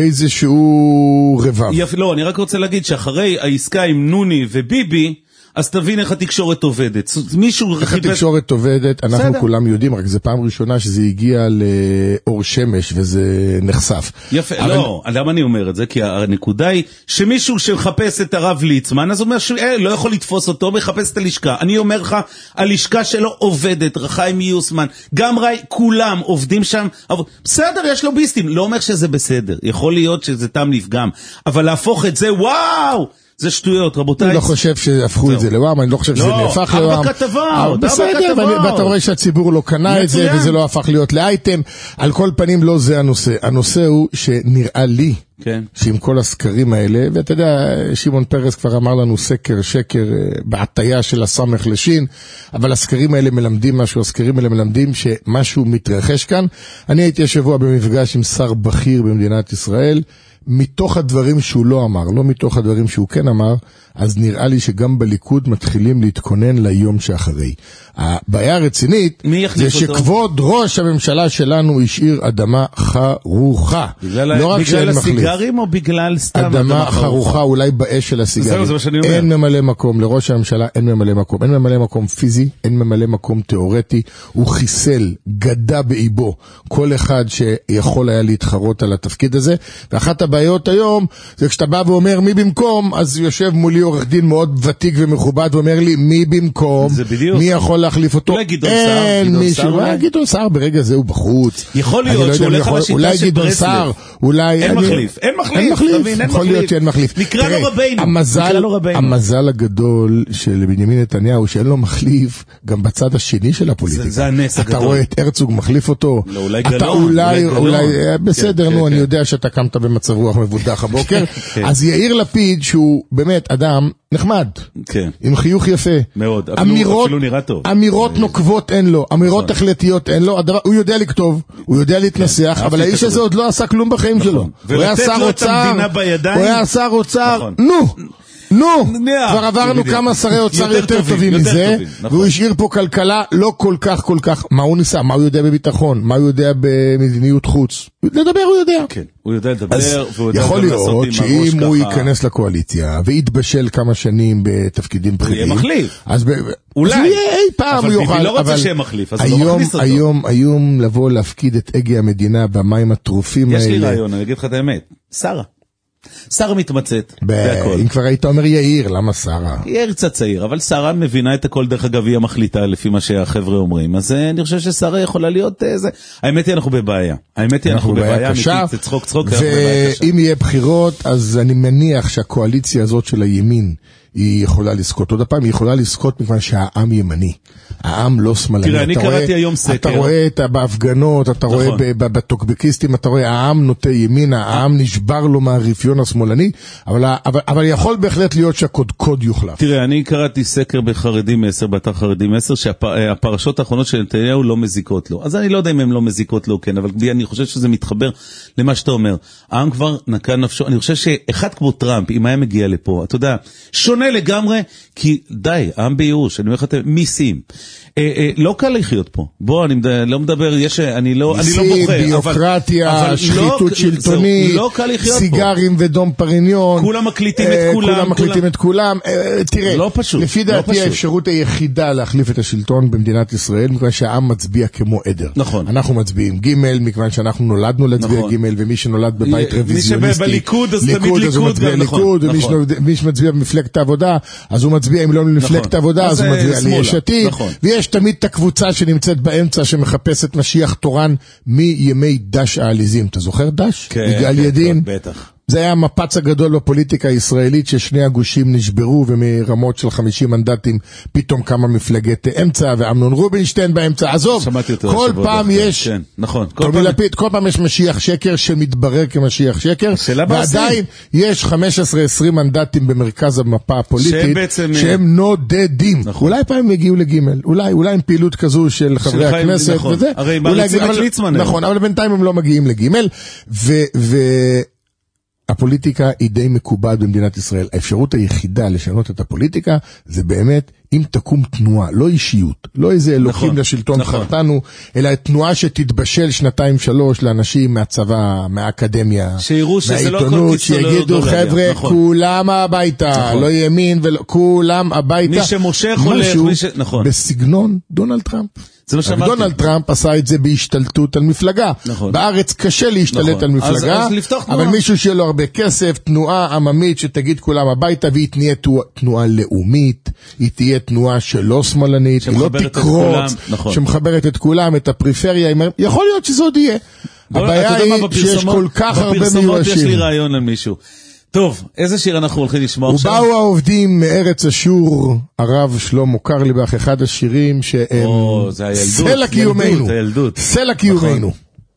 איזשהו רבב. יפה, לא, אני רק רוצה להגיד שאחרי העסקה עם נוני וביבי, אז תבין איך התקשורת עובדת. מישהו... איך התקשורת עובדת, אנחנו כולם יודעים, רק זה פעם ראשונה שזה הגיע לאור שמש וזה נחשף. יפה, לא, למה אני אומר את זה? כי הנקודה היא שמישהו שמחפש את הרב ליצמן, אז הוא אומר שלא יכול לתפוס אותו, מחפש את הלשכה. אני אומר לך, הלשכה שלו עובדת, רחיים יוסמן, גם ראי, כולם עובדים שם, בסדר, יש לו ביסטים, לא אומר שזה בסדר, יכול להיות שזה תם נפגם, אבל להפוך את זה, וואו! זה שטויות, רבותיי. אני לא חושב שהפכו את זה לוואם, אני לא חושב שזה נהפך לוואם. לא, ארבע כתבות, בסדר, ואתה רואה שהציבור לא קנה את זה, וזה לא הפך להיות לאייטם. על כל פנים לא זה הנושא. הנושא הוא שנראה לי, שעם כל הסקרים האלה, ואתה יודע, שמעון פרס כבר אמר לנו סקר, שקר, בעתיה של הסמך לשין, אבל הסקרים האלה מלמדים משהו, הסקרים האלה מלמדים שמשהו מתרחש כאן. אני הייתי השבוע במפגש עם שר בכיר במדינת ישראל, מתוך הדברים שהוא לא אמר, לא מתוך הדברים שהוא כן אמר, אז נראה לי שגם בליכוד מתחילים להתכונן ליום שאחרי. הבעיה הרצינית זה שכבוד ראש הממשלה שלנו השאיר אדמה חרוכה. בגלל, לא רק בגלל הסיגרים או בגלל סתם אדמה, אדמה חרוכה? חרוכה, אולי באש של הסיגרים. זה, זה אין ממלא מקום, לראש הממשלה אין ממלא מקום. אין ממלא מקום פיזי, אין ממלא מקום תיאורטי. הוא חיסל, גדע באיבו, כל אחד שיכול היה להתחרות על התפקיד הזה. ואחת הבעיות היום, זה כשאתה בא ואומר מי במקום, אז יושב מולי עורך דין מאוד ותיק ומכובד, ואומר לי מי במקום, מי יכול להחליף אותו? אולי גדעון סער, גדעון סער אולי? גדעון סער ברגע זה הוא בחוץ. יכול להיות שהוא הולך על השיטה של ברסלב. אין מחליף, אין מחליף, יכול להיות שאין מחליף. נקרא לו רבינו. המזל הגדול של בנימין נתניהו, שאין לו מחליף, גם בצד השני של הפוליטיקה. זה הנס הגדול. אתה רואה את הרצוג מחליף אותו. אולי גלון. בסדר, נו, אני יודע שאתה קמת במצב רוח מבודח הבוקר. אז יאיר לפיד, שהוא באמת אדם נחמד, כן. עם חיוך יפה. מאוד, אפילו, אמירות, אפילו נראה טוב. אמירות נוקבות אין לו, אמירות החלטיות אין לו, הדבר, הוא יודע לכתוב, הוא יודע להתנסח, כן, אבל האיש הזה עוד לא עשה כלום בחיים נכון. שלו. הוא היה שר אוצר, הוא היה שר אוצר, נכון. נו! נו, כבר עברנו כמה שרי אוצר יותר טובים מזה, והוא השאיר פה כלכלה לא כל כך כל כך, מה הוא ניסה, מה הוא יודע בביטחון, מה הוא יודע במדיניות חוץ, לדבר הוא יודע. כן, הוא יודע לדבר, והוא יודע יכול להיות שאם הוא ייכנס לקואליציה, ויתבשל כמה שנים בתפקידים בכירים, הוא יהיה מחליף. אז אולי, אי פעם הוא יוכל, אבל ביבי לא רוצה שיהיה מחליף, אז הוא לא מכניס אותו. היום, היום לבוא להפקיד את הגה המדינה במים הטרופים האלה. יש לי רעיון, אני אגיד לך את האמת, שרה. שרה מתמצאת בהכל. אם כבר היית אומר יאיר, למה שרה? יאיר קצת צעיר, אבל שרה מבינה את הכל דרך אגב, היא המחליטה לפי מה שהחבר'ה אומרים. אז אני חושב ששרה יכולה להיות זה. האמת היא אנחנו בבעיה. האמת היא אנחנו בבעיה קשה. זה צחוק צחוק. ואם יהיה בחירות, אז אני מניח שהקואליציה הזאת של הימין, היא יכולה לזכות. עוד הפעם, היא יכולה לזכות מכיוון שהעם ימני. העם לא שמאלני. תראה, אני קראתי היום סקר. אתה רואה את בהפגנות, אתה רואה בטוקבקיסטים, אתה רואה העם נוטה ימין, העם נשבר לו מהרפיון השמאלני, אבל יכול בהחלט להיות שהקודקוד יוחלף. תראה, אני קראתי סקר בחרדים עשר, באתר חרדים עשר, שהפרשות האחרונות של נתניהו לא מזיקות לו. אז אני לא יודע אם הן לא מזיקות לו, כן, אבל אני חושב שזה מתחבר למה שאתה אומר. העם כבר נקע נפשו. אני חושב שאחד כמו טראמפ, אם היה מגיע לפה, אתה יודע, שונה לגמרי, כי די, העם בייאוש, אני אומר לך, מיסים. אה, אה, לא קל לחיות פה. בוא, אני לא מדבר, יש, אני לא, מיסים, אני לא בוחר. ביוקרטיה, אבל שחיתות לא, שלטונית, לא קל לחיות סיגרים פה. ודום פריניון. כולם מקליטים אה, את כולם. כולם מקליטים כולם... את כולם. אה, תראה, לא פשוט, לפי דעתי לא האפשרות היחידה להחליף את השלטון במדינת ישראל, מכיוון שהעם מצביע כמו עדר. נכון. אנחנו מצביעים ג' מכיוון שאנחנו נולדנו להצביע נכון. ג' ומי שנולד בבית רוויזיוניסטי. מי שבליכוד, אז תמיד ליכוד. ליכוד, ומי שמצביע במפלגת העבודה, אז הוא מצביע, אם לא למפלגת העבודה, אז הוא מצביע ליש עתיד, ויש תמיד את הקבוצה שנמצאת באמצע, שמחפשת משיח תורן מימי דש העליזים. אתה זוכר דש? יגאל ידין? בטח. זה היה המפץ הגדול בפוליטיקה הישראלית, ששני הגושים נשברו, ומרמות של חמישים מנדטים פתאום קמה מפלגת אמצע, ואמנון רובינשטיין באמצע. עזוב, כל פעם יש, כן, נכון, כל פעם... לפיד, כל פעם יש משיח שקר שמתברר כמשיח שקר, ועדיין יש חמש עשרה עשרים מנדטים במרכז המפה הפוליטית, בעצם... שהם נודדים. נכון. אולי פעם הם יגיעו לגימל, אולי, אולי עם פעילות כזו של חברי הכנסת, נכון. וזה. הרי מרצים את ליצמן. נכון, אבל בינתיים הם לא מגיעים לגימל, ו... ו... הפוליטיקה היא די מקובעת במדינת ישראל. האפשרות היחידה לשנות את הפוליטיקה זה באמת אם תקום תנועה, לא אישיות, לא איזה אלוקים נכון, לשלטון נכון. חרטנו, אלא תנועה שתתבשל שנתיים שלוש לאנשים מהצבא, מהאקדמיה, מהעיתונות, שיגידו חבר'ה, נכון. כולם הביתה, נכון. לא ימין ולא, כולם הביתה. מי שמושך הולך, מי ש... נכון. בסגנון דונלד טראמפ. דונלד טראמפ עשה את זה בהשתלטות על מפלגה. נכון. בארץ קשה להשתלט נכון. על מפלגה, אז, אז אבל מישהו שיהיה לו הרבה כסף, תנועה עממית שתגיד כולם הביתה, והיא תהיה תנועה לאומית, היא תהיה תנועה שלא שמאלנית, היא לא תקרוץ, נכון. שמחברת את כולם, את הפריפריה, יכול להיות שזה עוד יהיה. הבעיה היא שיש כל כך הרבה מיואשים. בפרסומות יש לי רעיון על מישהו. טוב, איזה שיר אנחנו הולכים לשמוע עכשיו? ובאו העובדים מארץ אשור, הרב שלמה קרליבך, אחד השירים שהם או, זה הילדות, סלע קיומנו, זה הילדות. סלע קיומנו.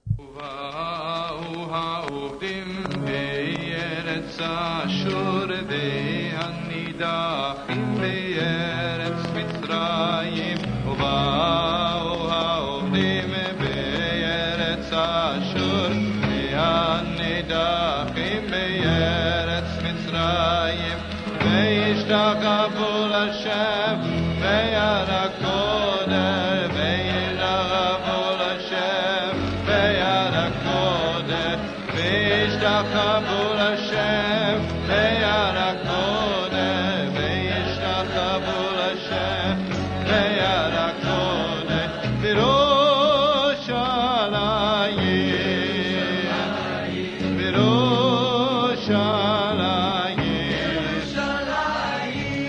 Kabul Hashem, Veyarakoda, Veyarabul Hashem, Veyarakoda, Veyarabul Hashem, Veyarakoda, Veyarabul Hashem, Veyarakoda, Biroshalayim, Biroshalayim.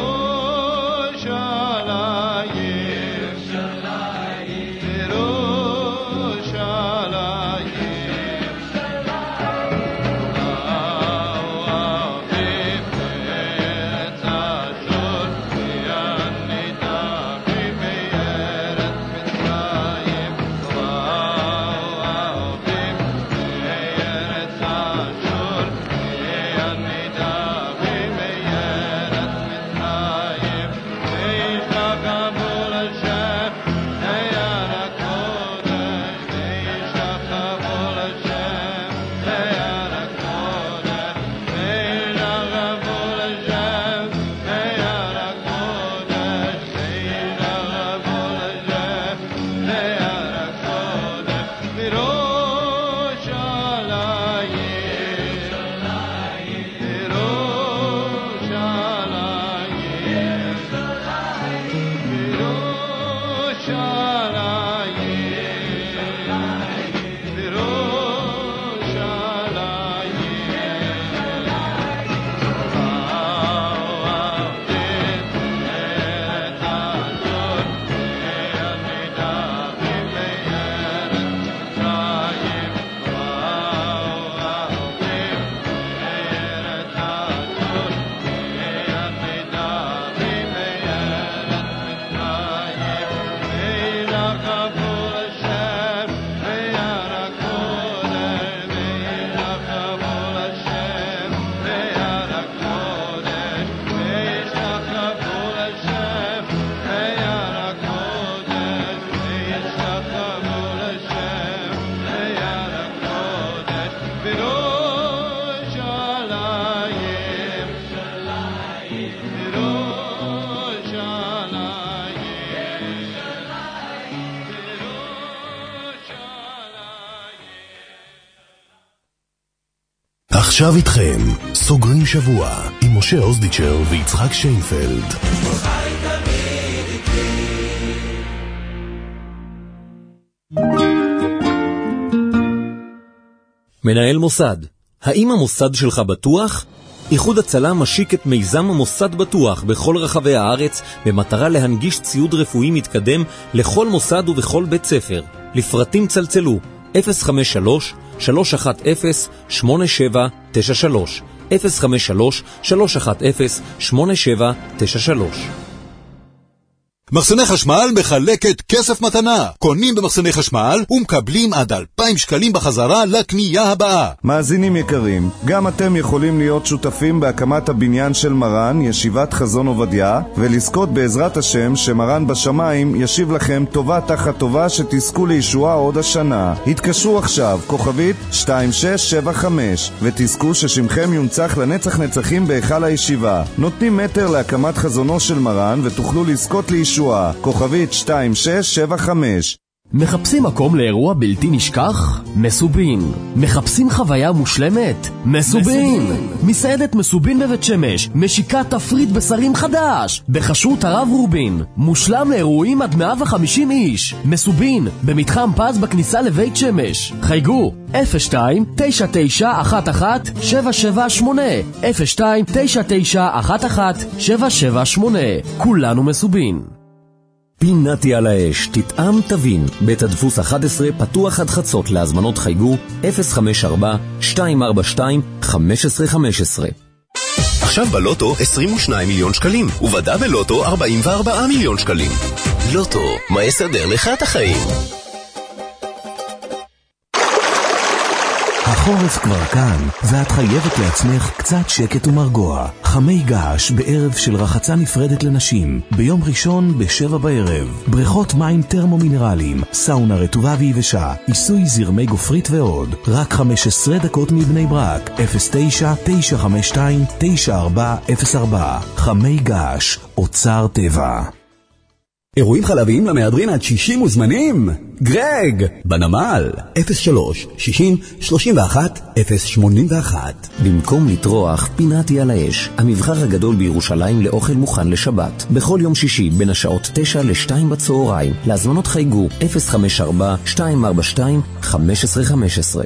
עכשיו איתכם, סוגרים שבוע עם משה אוזדיצ'ר ויצחק שיינפלד. מנהל מוסד, האם המוסד שלך בטוח? איחוד הצלה משיק את מיזם המוסד בטוח בכל רחבי הארץ במטרה להנגיש ציוד רפואי מתקדם לכל מוסד ובכל בית ספר. לפרטים צלצלו אפס חמש שלוש שלוש אחת אפס שמונה שבע תשע שלוש, אפס חמש שלוש שלוש אחת אפס שמונה שבע תשע שלוש. מחסני חשמל מחלקת כסף מתנה. קונים במחסני חשמל ומקבלים עד אלפיים שקלים בחזרה לקנייה הבאה. מאזינים יקרים, גם אתם יכולים להיות שותפים בהקמת הבניין של מרן, ישיבת חזון עובדיה, ולזכות בעזרת השם שמרן בשמיים ישיב לכם טובה תחת טובה שתזכו לישועה עוד השנה. התקשרו עכשיו, כוכבית שתיים שש שבע חמש, ותזכו ששמכם יונצח לנצח נצחים בהיכל הישיבה. נותנים מטר להקמת חזונו של מרן ותוכלו לזכות לישועה. כוכבית שתיים שש שבע חמש. מחפשים מקום לאירוע בלתי נשכח? מסובין. מחפשים חוויה מושלמת? מסובין. מסעדת מסובין בבית שמש משיקה תפריט בשרים חדש בחשות הרב רובין, מושלם לאירועים עד מאה וחמישים איש. מסובין במתחם פז בכניסה לבית שמש. חייגו אפס שתיים תשע תשע אחת אחת שבע שבע שמונה, אפס שתיים תשע תשע אחת אחת שבע שבע שמונה. כולנו מסובין. פינתי על האש, תטעם תבין. בית הדפוס אחת עשרה פתוח עד חצות. להזמנות חייגו אפס חמש ארבע שתיים ארבע שתיים חמש עשרה חמש עשרה. עכשיו בלוטו עשרים ושניים מיליון שקלים, ובדה בלוטו ארבעים וארבעה מיליון שקלים. לוטו, מה יסדר לך את החיים? החורף כבר כאן, ואת חייבת לעצמך קצת שקט ומרגוע. חמי געש בערב של רחצה נפרדת לנשים, ביום ראשון בשבע בערב. בריכות מים טרמומינרליים, סאונה רטובה ויבשה, עיסוי זרמי גופרית ועוד. רק חמש עשרה דקות מבני ברק, אפס תשע תשע חמש שתיים תשע ארבע אפס ארבע. חמי געש, אוצר טבע. אירועים חלביים למהדרין עד שישים מוזמנים? גרג, בנמל, אפס שלוש שישים שלושים ואחת אפס שמונים ואחת. במקום לטרוח, פינתי על האש, המבחר הגדול בירושלים לאוכל מוכן לשבת. בכל יום שישי בין השעות תשע לשתיים בצהריים. להזמנות חייגו אפס חמש ארבע שתיים ארבע שתיים חמש עשרה חמש עשרה.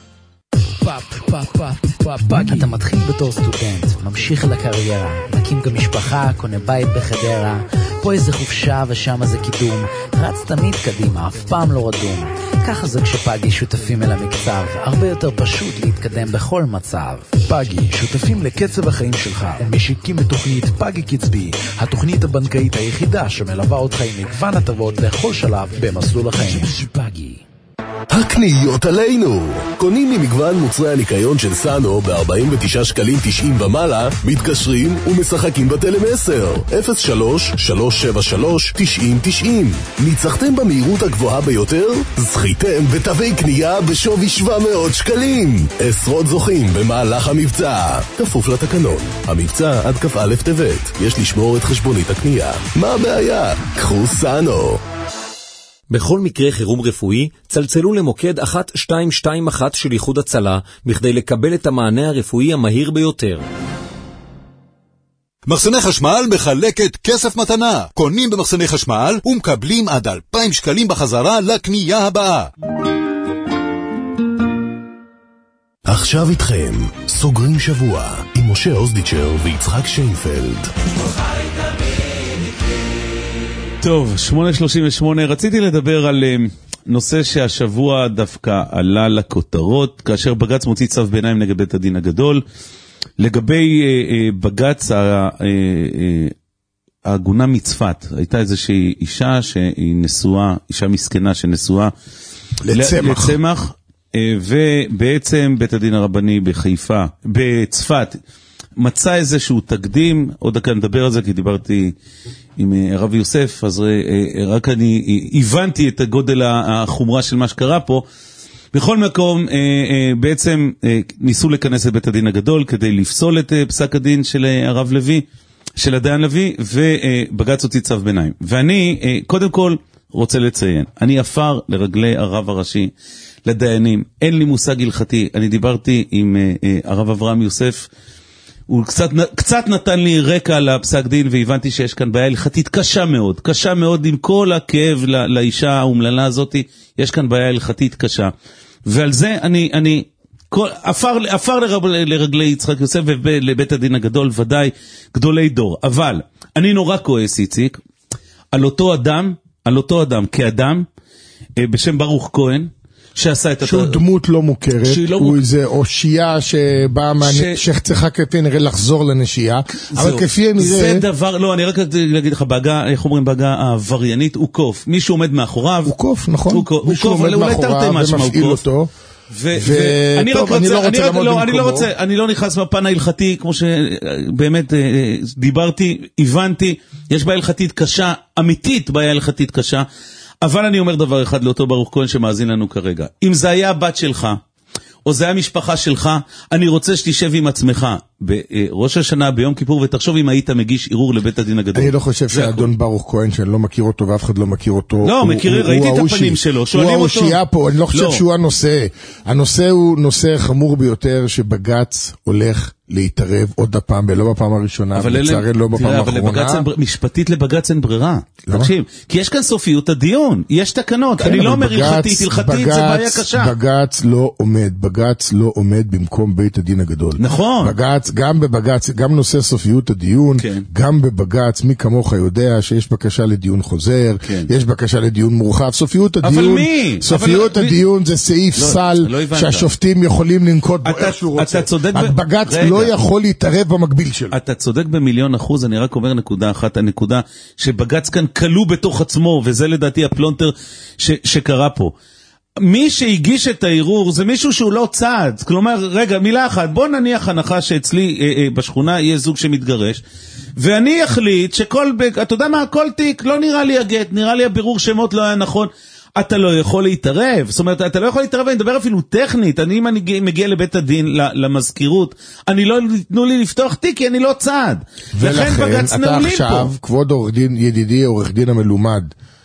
אתה מתחיל בתור סטודנט, ממשיך לקריירה, מקים גם משפחה, קונה בית בחדרה, פה איזה חופשה ושם איזה קידום, רץ תמיד קדימה, אף פעם לא רדום. ככה זה כשפאגי שותפים אל המקצב, הרבה יותר פשוט להתקדם בכל מצב. פאגי, שותפים לקצב החיים שלך ומשיקים את תוכנית פאגי קצבי, התוכנית הבנקאית היחידה שמלווה אותך עם מגוון הטבות לכל שלב במסלול החיים. פאגי. הקניות עלינו! קונים ממגוון מוצרי הניקיון של סאנו ב-ארבעים ותשעה שקלים תשעים ומעלה, מתקשרים ומשחקים בטלמסר אפס שלוש שלוש שבע שלוש תשעים תשעים. ניצחתם במהירות הגבוהה ביותר? זכיתם בתווי קנייה בשווי שבע מאות שקלים. עשרות זוכים במהלך המבצע. כפוף לתקנון. המבצע עד כ"א טבת. יש לשמור את חשבונית הקנייה. מה הבעיה? קחו סאנו. בכל מקרה חירום רפואי, צלצלו למוקד אחת שתיים שתיים אחת של איחוד הצלה, בכדי לקבל את המענה הרפואי המהיר ביותר. מחסני חשמל מחלקת כסף מתנה. קונים במחסני חשמל ומקבלים עד אלפיים שקלים בחזרה לקנייה הבאה. עכשיו איתכם, סוגרים שבוע עם משה אוזדיצ'ר ויצחק שיינפלד. טוב, שמונה שלושים ושמונה, רציתי לדבר על uh, נושא שהשבוע דווקא עלה לכותרות, כאשר בג"ץ מוציא צו ביניים נגד בית הדין הגדול, לגבי uh, uh, בג"ץ העגונה uh, uh, מצפת. הייתה איזושהי אישה שהיא נשואה, אישה מסכנה שנשואה לצמח. לצמח, uh, ובעצם בית הדין הרבני בחיפה, בצפת, מצא איזשהו תקדים, עוד דקה נדבר על זה כי דיברתי עם הרב יוסף, אז רק אני הבנתי את הגודל החומרה של מה שקרה פה. בכל מקום, בעצם ניסו לכנס את בית הדין הגדול כדי לפסול את פסק הדין של הרב לוי, של הדיין לוי, ובג"ץ הוציא צו ביניים. ואני, קודם כל, רוצה לציין, אני אפר לרגלי הרב הראשי, לדיינים, אין לי מושג הלכתי. אני דיברתי עם הרב אברהם יוסף, הוא קצת, קצת נתן לי רקע על הפסק דין, והבנתי שיש כאן בעיה הלכתית קשה מאוד, קשה מאוד עם כל הכאב לא, לאישה האומללה הזאת, יש כאן בעיה הלכתית קשה. ועל זה אני, אני כל, אפר, אפר לרג, לרגלי יצחק יוסף ולבית הדין הגדול, ודאי גדולי דור. אבל אני נורא כועס, איציק, על אותו אדם, על אותו אדם, כאדם, בשם ברוך כהן, שעשה את... שהוא דמות לא מוכרת, הוא איזה אושייה שבאה שצריכה כפי נראה לחזור לנשייה, אבל כפי נראה... זה דבר, לא, אני רק להגיד לך, בהגה, איך אומרים בהגה העבריינית, הוא קוף. מישהו עומד מאחוריו. הוא קוף, נכון. הוא קוף, אבל אולי תרתי משמע הוא קוף. ואני רק רוצה, אני לא נכנס בפן ההלכתי, כמו שבאמת דיברתי, הבנתי, יש בעיה הלכתית קשה, אמיתית בעיה הלכתית קשה, אבל אני אומר דבר אחד לאותו ברוך כהן שמאזין לנו כרגע. אם זה היה הבת שלך, או זה היה משפחה שלך, אני רוצה שתשב עם עצמך בראש השנה, ביום כיפור, ותחשוב אם היית מגיש ערעור לבית הדין הגדול. אני לא חושב שהאדון ברוך כהן, שאני לא מכיר אותו ואף אחד לא מכיר אותו. לא, מכיר, ראיתי את הפנים שלו, שואלים אותו. הוא האושייה פה, אני לא חושב שהוא הנושא. הנושא הוא נושא חמור ביותר, שבג"ץ הולך להתערב עוד הפעם, ולא בפעם הראשונה, ולצערי לא בפעם האחרונה. משפטית לבג"ץ אין ברירה. תקשיב, כי יש כאן סופיות הדיון, יש תקנות, אני לא אומר הלכתית, הלכתית זה בעיה קשה. בג"ץ לא עומד, בג"ץ לא עומד במקום בית הדין הגדול. נכון. בג"ץ, גם בבג"ץ, גם נושא סופיות הדיון, גם בבג"ץ, מי כמוך יודע שיש בקשה לדיון חוזר, יש בקשה לדיון מורחב, סופיות הדיון, אבל מי? סופיות הדיון זה סעיף סל שהשופטים יכולים לנקוט בו איך שהוא רוצה. בג"ץ לא יכול להתערב במקביל שלו. אתה צודק במיליון אחוז, אני רק אומר נקודה אחת, הנקודה שבג"ץ כאן כלוא בתוך עצמו, וזה לדעתי הפלונטר ש, שקרה פה. מי שהגיש את הערעור זה מישהו שהוא לא צעד, כלומר, רגע, מילה אחת, בוא נניח הנחה שאצלי אה, אה, בשכונה יהיה זוג שמתגרש, ואני אחליט שכל, אתה יודע מה, כל תיק לא נראה לי הגט, נראה לי הבירור שמות לא היה נכון, אתה לא יכול להתערב, זאת אומרת, אתה לא יכול להתערב, אני מדבר אפילו טכנית, אני אם אני מגיע לבית הדין, למזכירות, אני לא, תנו לי לפתוח תיק, כי אני לא צעד. ולכן, אתה עכשיו, כבוד עורך דין ידידי, עורך דין המלומד,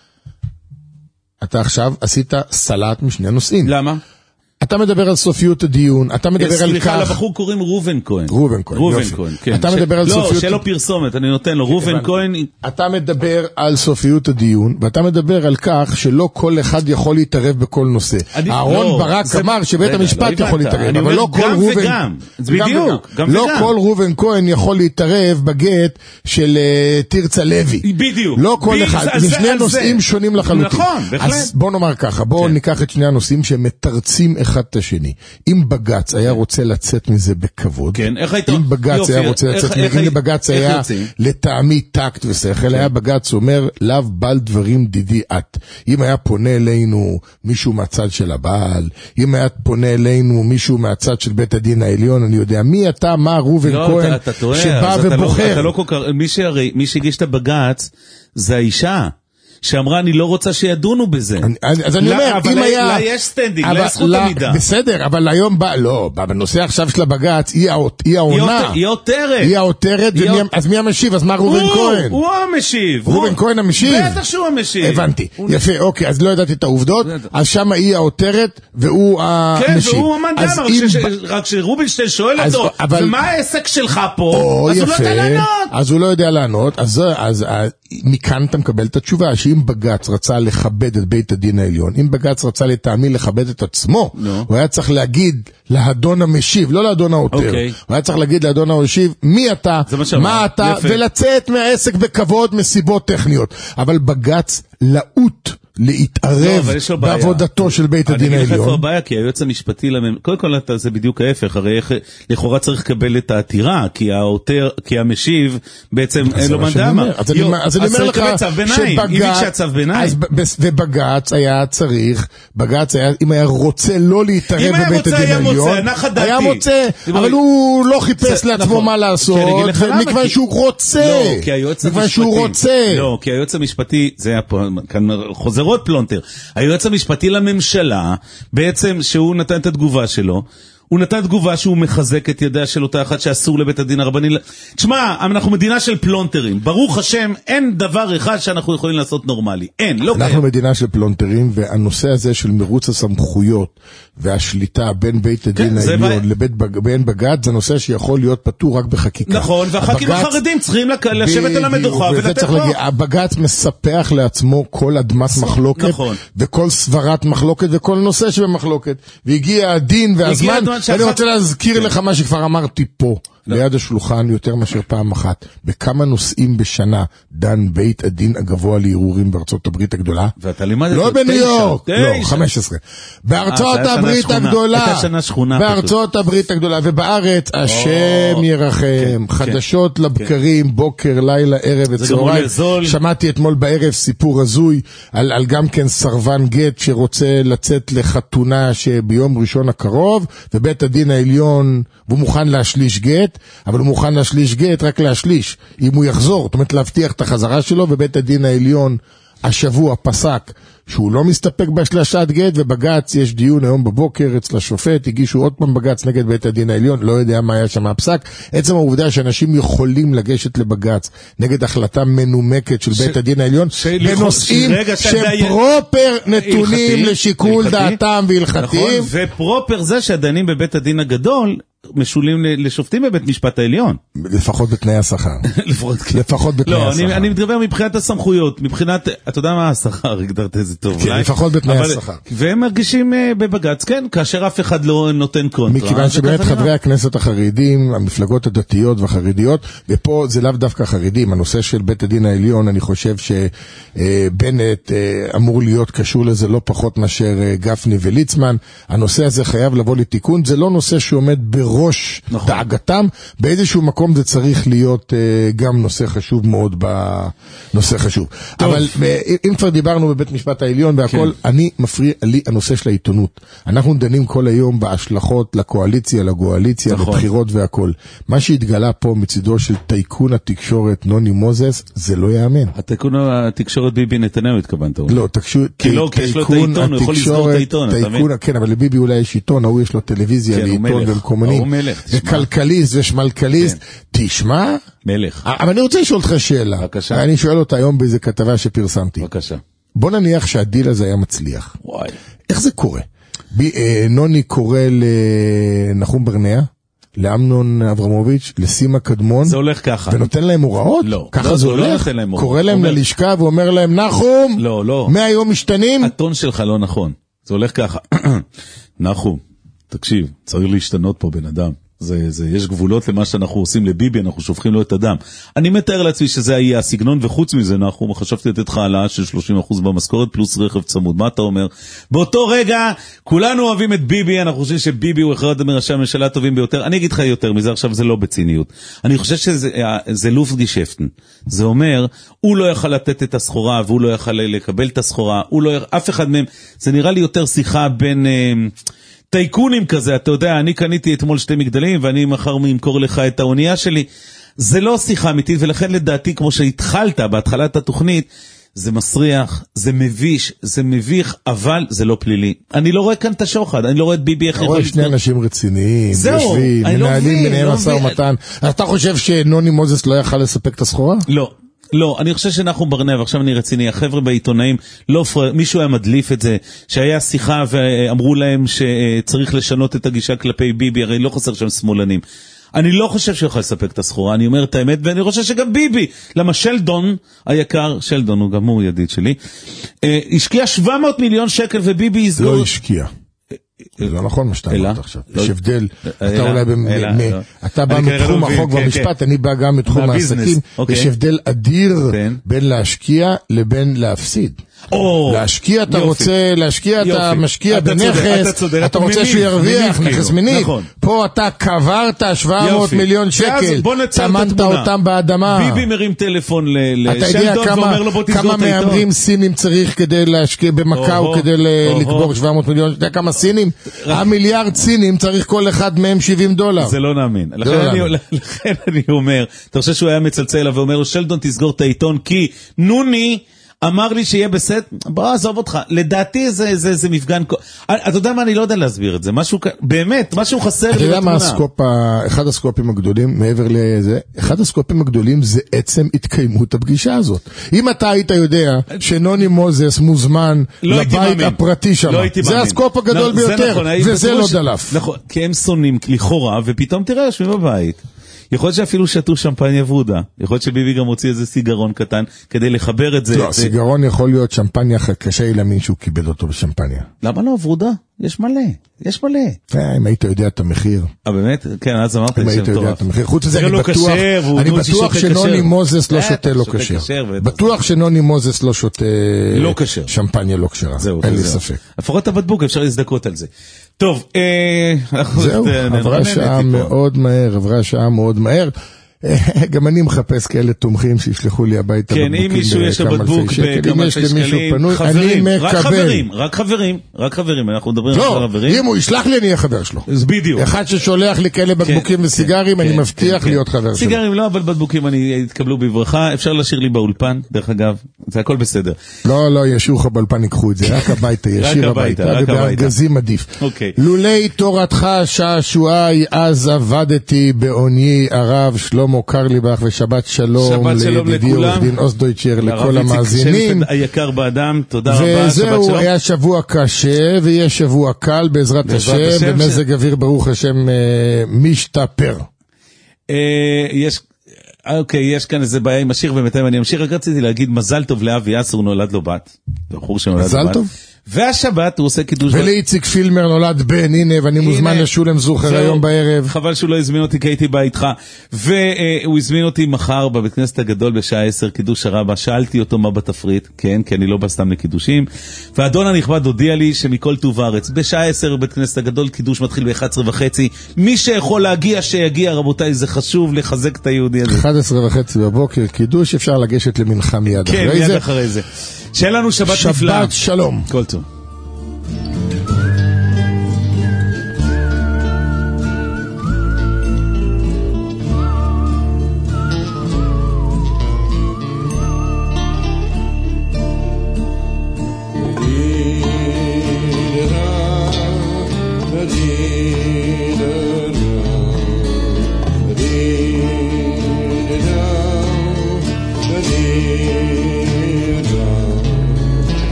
אתה עכשיו עשית סלט משני נושאים. למה? אתה מדבר על סופיות הדיון, אתה מדבר על כך... סליחה, לבחור קוראים ראובן כהן. ראובן כהן, ראובן כהן, כן. אתה מדבר על סופיות... לא, שאלה פרסומת, אני נותן לו, ראובן כהן... אתה מדבר על סופיות הדיון, ואתה מדבר על כך שלא כל אחד יכול להתערב בכל נושא. אהרון ברק אמר שבית המשפט יכול להתערב, אבל לא כל ראובן... גם וגם, בדיוק, גם וגם. לא כל ראובן כהן יכול להתערב בגט של תרצה לוי. בדיוק. לא כל אחד, משני נושאים שונים לחלוטין. נכון, בהחלט. אז בוא נאמר ככה, בוא ניקח את שני הנושאים שמתרצים אחד את השני. אם בג"ץ היה רוצה לצאת מזה בכבוד, אם בג"ץ היה רוצה לצאת, אם לבג"ץ היה לטעמי טקט ושכל, היה בג"ץ אומר, לאו בל דברים דידי את. אם היה פונה אלינו מישהו מהצד של הבעל, אם היה פונה אלינו מישהו מהצד של בית הדין העליון, אני יודע, מי אתה, מה ראובן כהן, שבא ובוחר. מי שהגיש את הבג"ץ, זה האישה. שאמרה, אני לא רוצה שידונו בזה. אז אני אומר, אם היה... לה יש סטנדינג, לה זכות עמידה. בסדר, אבל היום בא, לא, בנושא עכשיו של הבג"ץ, היא העונה. היא עותרת. היא העותרת, אז מי המשיב? אז מה ראובן כהן? הוא המשיב. ראובן כהן המשיב? בטח שהוא המשיב. הבנתי. יפה, אוקיי, אז לא ידעתי את העובדות, אז שם היא העותרת, והוא המשיב. כן, והוא המנדם, רק שרובינשטיין שואל אותו, ומה העסק שלך פה? אז הוא לא יודע לענות. אז הוא לא יודע לענות, אז מכאן אתה מקבל את התשובה, שאם בג"ץ רצה לכבד את בית הדין העליון, אם בג"ץ רצה לטעמי לכבד את עצמו, הוא היה צריך להגיד לאדון המשיב, לא לאדון העותר, הוא היה צריך להגיד לאדון המשיב, מי אתה, מה אתה, ולצאת מהעסק בכבוד מסיבות טכניות. אבל בג"ץ לעוט להתערב בעבודתו של בית הדין העליון. אני אגיד לך איפה הבעיה, כי היועץ המשפטי, קודם כל זה בדיוק ההפך, הרי לכאורה צריך לקבל את העתירה, כי המשיב בעצם אין לו מנדמה. אז אני אומר לך שבג"ץ, ובג"ץ היה צריך, בג"ץ היה, אם היה רוצה לא להתערב בבית הדין העליון, היה מוצא, אבל הוא לא חיפש לעצמו מה לעשות, מכיוון שהוא רוצה, מכיוון שהוא רוצה. לא, כי היועץ המשפטי, זה היה פה, כאן חוזר עוד פלונטר. היועץ המשפטי לממשלה, בעצם שהוא נתן את התגובה שלו, הוא נתן תגובה שהוא מחזק את ידיה של אותה אחת שאסור לבית הדין הרבני. תשמע, אנחנו מדינה של פלונטרים. ברוך השם, אין דבר אחד שאנחנו יכולים לעשות נורמלי. אין, לא קיים. אנחנו מדינה של פלונטרים, והנושא הזה של מרוץ הסמכויות והשליטה בין בית הדין העליון לבין בג"ץ, זה נושא שיכול להיות פתור רק בחקיקה. נכון, והח"כים החרדים צריכים לשבת על המדוכה ולתת פה. הבג"ץ מספח לעצמו כל אדמת מחלוקת, וכל סברת מחלוקת, וכל נושא שבמחלוקת. והגיע הדין והזמן, אני רוצה להזכיר לך מה שכבר אמרתי פה. ליד השולחן יותר מאשר פעם אחת, בכמה נושאים בשנה דן בית הדין הגבוה לערעורים בארצות הברית הגדולה? ואתה לימדת לא בניו יורק, לא, חמש עשרה. בארצות הברית הגדולה, בארצות הברית הגדולה, ובארץ, השם ירחם, חדשות לבקרים, בוקר, לילה, ערב וצהריים. שמעתי אתמול בערב סיפור הזוי, על גם כן סרבן גט שרוצה לצאת לחתונה שביום ראשון הקרוב, ובית הדין העליון, והוא מוכן להשליש גט, אבל הוא מוכן להשליש גט רק להשליש, אם הוא יחזור, זאת אומרת להבטיח את החזרה שלו, ובית הדין העליון השבוע פסק שהוא לא מסתפק בהשלשת גט, ובגץ יש דיון היום בבוקר אצל השופט, הגישו עוד פעם בגץ נגד בית הדין העליון, לא יודע מה היה שם הפסק. עצם העובדה שאנשים יכולים לגשת לבגץ נגד החלטה מנומקת של בית הדין העליון, בנושאים שפרופר נתונים לשיקול דעתם והלכתיים. ופרופר זה שהדיינים בבית הדין הגדול משולים לשופטים בבית משפט העליון. לפחות בתנאי השכר. לפחות בתנאי השכר. לא, אני מדבר מבחינת הסמכויות, מבחינת, אתה יודע מה השכר, הגדרת איזה טוב. כן, לפחות בתנאי השכר. והם מרגישים בבגץ, כן, כאשר אף אחד לא נותן קונטרה. מכיוון שבאמת חברי הכנסת החרדים, המפלגות הדתיות והחרדיות, ופה זה לאו דווקא חרדים, הנושא של בית הדין העליון, אני חושב שבנט אמור להיות קשור לזה לא פחות מאשר גפני וליצמן. הנושא הזה חייב לבוא לתיקון, זה לא נושא שעומד בראש נכון. דאגתם, באיזשהו מקום זה צריך להיות uh, גם נושא חשוב מאוד בנושא חשוב. טוב. אבל uh, אם כבר דיברנו בבית משפט העליון והכל, כן. אני מפריע לי הנושא של העיתונות. אנחנו דנים כל היום בהשלכות לקואליציה, לגואליציה, נכון. לבחירות והכל. מה שהתגלה פה מצידו של טייקון התקשורת נוני מוזס, זה לא יאמן. הטייקון התקשורת ביבי נתניהו התכוונת. לא, תקשור, כי לא, כי יש לו את העיתון, הוא יכול לסגור את העיתון. כן, אבל לביבי אולי יש עיתון, הוא יש לו טלוויזיה, כן, לעיתון ומקומנים. וכלכליסט ושמלכליסט, תשמע, מלך. אבל אני רוצה לשאול אותך שאלה. בבקשה. אני שואל אותה היום באיזה כתבה שפרסמתי. בבקשה. בוא נניח שהדיל הזה היה מצליח. וואי. איך זה קורה? נוני קורא לנחום ברנע, לאמנון אברמוביץ', לסימה קדמון. זה הולך ככה. ונותן להם הוראות? לא. ככה לא, זה לא הולך? להם קורא להם אומר... ללשכה ואומר להם, נחום, לא, לא. מהיום משתנים? הטון שלך לא נכון. זה הולך ככה. נחום, תקשיב, צריך להשתנות פה בן אדם. זה, זה, יש גבולות למה שאנחנו עושים לביבי, אנחנו שופכים לו את הדם. אני מתאר לעצמי שזה יהיה הסגנון, וחוץ מזה, אנחנו חשבתי לתת לך העלאה של שלושים אחוז במשכורת, פלוס רכב צמוד. מה אתה אומר? באותו רגע, כולנו אוהבים את ביבי, אנחנו חושבים שביבי הוא אחד מראשי הממשלה הטובים ביותר. אני אגיד לך יותר מזה, עכשיו זה לא בציניות. אני חושב שזה זה לופטגשפטן. זה אומר, הוא לא יכל לתת את הסחורה, והוא לא יכל לקבל את הסחורה, הוא לא, אף אחד מהם, זה נראה לי יותר שיחה בין... טייקונים כזה, אתה יודע, אני קניתי אתמול שתי מגדלים, ואני מחר ממכור לך את האונייה שלי. זה לא שיחה אמיתית, ולכן לדעתי, כמו שהתחלת בהתחלת התוכנית, זה מסריח, זה מביש, זה מביך, אבל זה לא פלילי. אני לא רואה כאן את השוחד, אני לא רואה את ביבי איך... אני רואה שני אנשים רציניים, יושבים, מנהלים ביניהם משא ומתן. אתה חושב שנוני מוזס לא יכל לספק את הסחורה? לא. לא, אני חושב שאנחנו ברנב, עכשיו אני רציני, החבר'ה בעיתונאים, לא, מישהו היה מדליף את זה, שהיה שיחה ואמרו להם שצריך לשנות את הגישה כלפי ביבי, הרי לא חסר שם שמאלנים. אני לא חושב שיוכל לספק את הסחורה, אני אומר את האמת, ואני חושב שגם ביבי, למה שלדון היקר, שלדון הוא גם הוא ידיד שלי, השקיע שבע מאות מיליון שקל וביבי יסגור... לא השקיע. זה לא נכון מה שאתה אמרת עכשיו, יש הבדל, אתה אולי, אתה בא מתחום החוק והמשפט, אני בא גם מתחום העסקים, יש הבדל אדיר בין להשקיע לבין להפסיד. להשקיע אתה רוצה, להשקיע אתה משקיע בנכס, אתה רוצה שהוא ירוויח, נכס מניב, פה אתה קברת שבע מאות מיליון שקל, צמנת אותם באדמה. ביבי מרים טלפון לשלדון ואומר לו בוא תסגור את העיתון. כמה מהמרים סינים צריך כדי להשקיע במקאו, כדי לקבור שבע מאות מיליון, אתה יודע כמה סינים? המיליארד סינים צריך כל אחד מהם שבעים דולר. זה לא נאמין. לכן אני אומר, אתה חושב שהוא היה מצלצל אליו ואומר לו שלדון תסגור את העיתון כי נוני אמר לי שיהיה בסט, בוא עזוב אותך, לדעתי זה, זה, זה מפגן, אתה יודע מה, אני לא יודע להסביר את זה, משהו, באמת, משהו חסר לי בתמונה. אתה יודע מה הסקופ, אחד הסקופים הגדולים, מעבר לזה, אחד הסקופים הגדולים זה עצם התקיימות הפגישה הזאת. אם אתה היית יודע שנוני מוזס מוזמן לא לבית הפרטי שם, לא זה הסקופ הגדול לא, ביותר, נכון, וזה לא דלף. נכון, כי הם שונאים לכאורה, ופתאום תראה, יושבים בבית. יכול להיות שאפילו שתו שמפניה ורודה, יכול להיות שביבי גם הוציא איזה סיגרון קטן, כדי לחבר את זה. לא, סיגרון יכול להיות שמפניה, קשה לי להאמין שהוא קיבל אותו בשמפניה. למה לא, ורודה? יש מלא, יש מלא. אם היית יודע את המחיר. אה, באמת? כן, אז אמרת אם היית יודע את המחיר. חוץ מזה, אני בטוח, אני בטוח שנוני מוזס לא שותה לא כשר. בטוח שנוני מוזס לא שותה שמפניה לא כשרה. אין לי ספק. לפחות הבקבוק, אפשר להזדכות על זה. טוב, זהו, עברה שעה מאוד מהר, עברה שעה מאוד מהר. גם אני מחפש כאלה תומכים שישלחו לי הביתה בקבוקים. כן, אם מישהו יש בקבוק בכמה אלפי שקלים, חברים, רק חברים, רק חברים, רק חברים, אנחנו מדברים על חברים. אם הוא ישלח לי, אני אהיה חבר שלו. בדיוק. אחד ששולח לי כאלה בקבוקים וסיגרים, אני מבטיח להיות חבר שלו. סיגרים לא, אבל בקבוקים אני אתקבלו בברכה, אפשר לשיר לי באולפן, דרך אגב, זה הכל בסדר. לא, לא, ישור לך באולפן, ייקחו את זה, רק הביתה, ישיר הביתה, ובארגזים עדיף. לולי תורתך שעשועי, אז עבדתי בעוני הרב שלמה קרליבך, ושבת שלום לידידי עורך דין אוסדויצ'ר, לכל המאזינים היקר באדם, תודה רבה. וזהו, היה שבוע קשה ויהיה שבוע קל בעזרת השם, במזג אוויר ברוך השם משתפר. יש אוקיי, יש כאן איזה בעיה עם השיר, ובינתיים אני אמשיך, רק רציתי להגיד מזל טוב לאבי אסור, נולד לו בת. מזל טוב. והשבת הוא עושה קידוש... ולאיציק פילמר נולד בן, הנה, ואני מוזמן לשולם זוכר היום בערב. חבל שהוא לא הזמין אותי, כי הייתי בא איתך. והוא הזמין אותי מחר בבית כנסת הגדול בשעה עשר, קידוש הרבה. שאלתי אותו מה בתפריט, כן, כי אני לא בא סתם לקידושים. והאדון הנכבד הודיע לי שמכל טוב הארץ, בשעה עשר בבית כנסת הגדול, קידוש מתחיל ב-אחת עשרה וחצי. מי שיכול להגיע, שיגיע, רבותיי, זה חשוב לחזק את היהודי הזה. אחת עשרה וחצי בבוקר, קידוש, אפשר לגשת למנחה מיד כן, אחרי מיד זה. אחרי זה. שיהיה לנו שבת נפלאה. שבת שלום. כל טוב.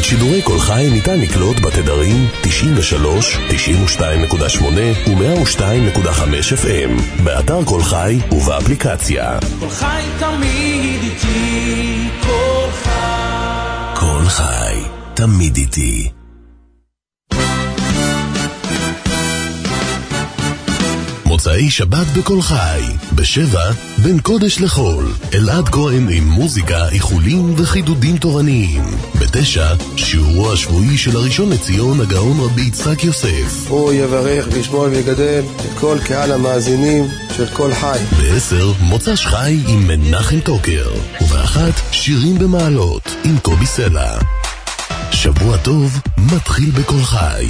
את שידורי כל חי ניתן לקלוט בתדרים תשעים ושלוש, תשעים ושתיים נקודה שמונה ו-מאה ושתיים נקודה חמש אף אם, באתר כל חי ובאפליקציה. כל חי תמיד איתי, כל חי. כל חי תמיד איתי. מוצאי שבת בכל חי, בשבע, בין קודש לחול, אלעד כהן עם מוזיקה, איחולים וחידודים תורניים. בתשע, שיעורו השבועי של הראשון לציון הגאון רבי יצחק יוסף. הוא יברך וישמור ויגדל את כל קהל המאזינים של כל חי. בעשר, מוצ"ש חי עם מנחם טוקר. ובאחת, שירים במעלות עם קובי סלע. שבוע טוב מתחיל בכל חי.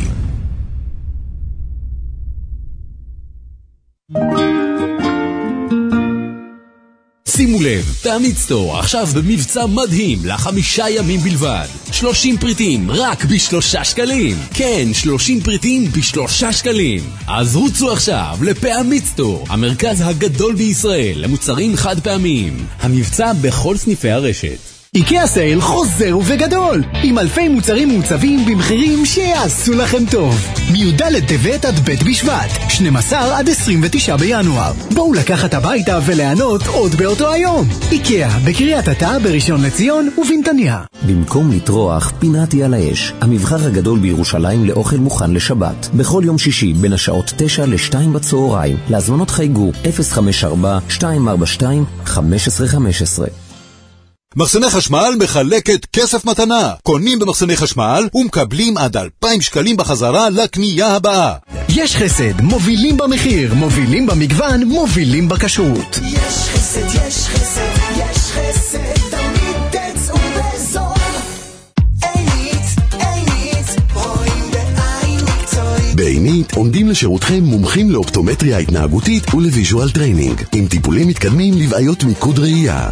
שימו לב, תענית סטור עכשיו במבצע מדהים לחמישה ימים בלבד. שלושים פריטים רק בשלושה שקלים. כן, שלושים פריטים בשלושה שקלים. אז רוצו עכשיו לפעמית סטור, המרכז הגדול בישראל למוצרים חד פעמיים. המבצע בכל סניפי הרשת. איקאה סייל חוזר ובגדול, עם אלפי מוצרים מוצבים במחירים שיעשו לכם טוב. מי"ד טבת עד ב' בשבט, שנים עשר עד עשרים ותשעה בינואר. בואו לקחת הביתה ולענות עוד באותו היום. איקאה, בקריית אתא, בראשון לציון ובנתניה. במקום לטרוח, פינתי על האש, המבחר הגדול בירושלים לאוכל מוכן לשבת. בכל יום שישי בין השעות תשע לשתיים בצהריים. להזמנות חייגו אפס חמש ארבע שתיים ארבע שתיים חמש עשרה חמש עשרה. מחסני חשמל מחלקת כסף מתנה. קונים במחסני חשמל ומקבלים עד אלפיים שקלים בחזרה לקנייה הבאה. יש חסד, מובילים במחיר, מובילים במגוון, מובילים בכשרות. יש חסד, יש חסד, יש חסד, תמיד תצאו בזול. עינית, עינית, רואים בעין מקצועית. בעינית עומדים לשירותכם מומחים לאופטומטריה התנהגותית ולוויז'ואל טריינינג, עם טיפולים מתקדמים לבעיות מיקוד ראייה.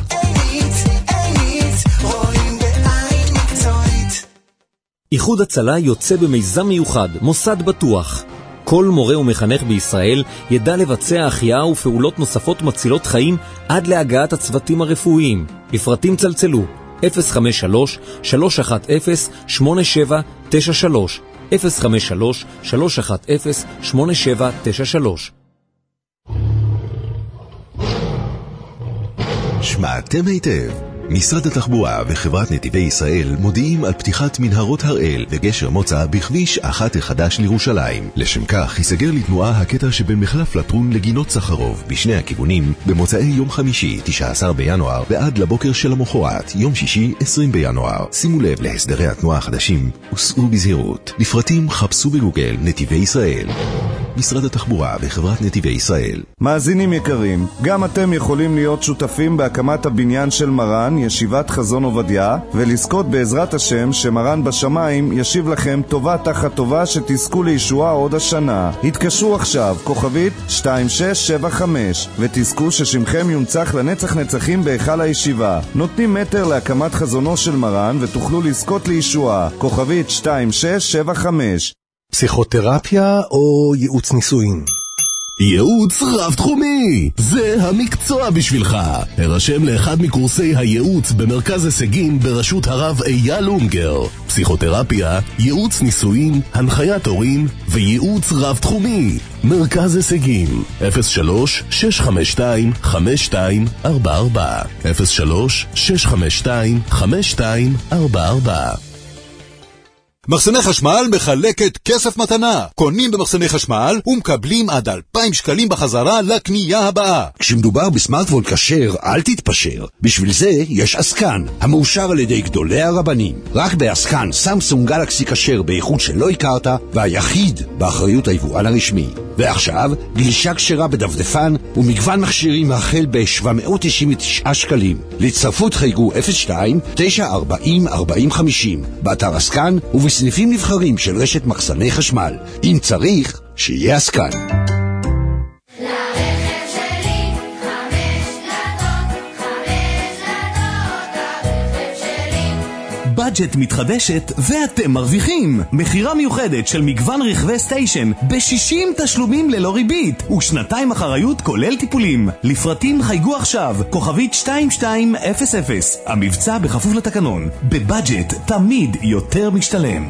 איחוד הצלה יוצא במיזם מיוחד, מוסד בטוח. כל מורה ומחנך בישראל ידע לבצע החייאה ופעולות נוספות מצילות חיים עד להגעת הצוותים הרפואיים. לפרטים צלצלו אפס חמש שלוש שלוש אחת אפס שמונה שבע תשע שלוש אפס חמש שלוש שלוש אחת אפס שמונה שבע תשע שלוש. שמעתם היטב. משרד התחבורה וחברת נתיבי ישראל מודיעים על פתיחת מנהרות הראל וגשר מוצא בכביש אחת החדש לירושלים. לשם כך ייסגר לתנועה הקטע שבין מחלף לטרון לגינות סחרוב בשני הכיוונים במוצאי יום חמישי תשעה עשר בינואר ועד לבוקר של המחרת יום שישי עשרים בינואר. שימו לב להסדרי התנועה החדשים וסעו בזהירות. לפרטים חפשו בגוגל נתיבי ישראל. משרד התחבורה וחברת נתיבי ישראל. מאזינים יקרים, גם אתם יכולים להיות שותפים בהקמת הבניין של מרן, ישיבת חזון עובדיה, ולזכות בעזרת השם שמרן בשמיים ישיב לכם טובה תחת טובה שתזכו לישועה עוד השנה. התקשרו עכשיו, כוכבית שתיים שש שבע חמש, ותזכו ששמכם יונצח לנצח נצחים בהיכל הישיבה. נותנים מטר להקמת חזונו של מרן ותוכלו לזכות לישועה. כוכבית שתיים שש שבע חמש. פסיכותרפיה או ייעוץ נישואין? ייעוץ רב תחומי, זה המקצוע בשבילך. הרשם לאחד מקורסי הייעוץ במרכז הישגים בראשות הרב אייל אונגר. פסיכותרפיה, ייעוץ נישואין, הנחיית הורים וייעוץ רב תחומי. מרכז הישגים אפס שלוש שש חמש שתיים חמש שתיים ארבע ארבע אפס שלוש שש חמש שתיים חמש שתיים ארבע ארבע. מחסני חשמל מחלקת כסף מתנה. קונים במחסני חשמל ומקבלים עד אלפיים שקלים בחזרה לקנייה הבאה. כשמדובר בסמארטפון כשר, אל תתפשר. בשביל זה יש אסקן, המאושר על ידי גדולי הרבנים. רק באסקן סמסונג גלקסי כשר באיכות שלא הכרת, והיחיד באחריות היבואן הרשמי. ועכשיו, גלישה כשרה בדפדפן ומגוון מכשירים החל ב-שבע מאות תשעים ותשעה שקלים. להצטרפות חייגו אפס שתיים תשע ארבעים ארבעים חמישים באתר אסקן ובסניפים נבחרים של רשת מחסני חשמל. אם צריך, שיהיה אסקן. בבאג'ט מתחדשת ואתם מרוויחים. מחירה מיוחדת של מגוון רכבי סטיישן ב-שישים תשלומים ללא ריבית ושנתיים אחריות כולל טיפולים. לפרטים חייגו עכשיו, כוכבית שתיים שתיים אפס אפס. המבצע בכפוף לתקנון. בבאג'ט תמיד יותר משתלם.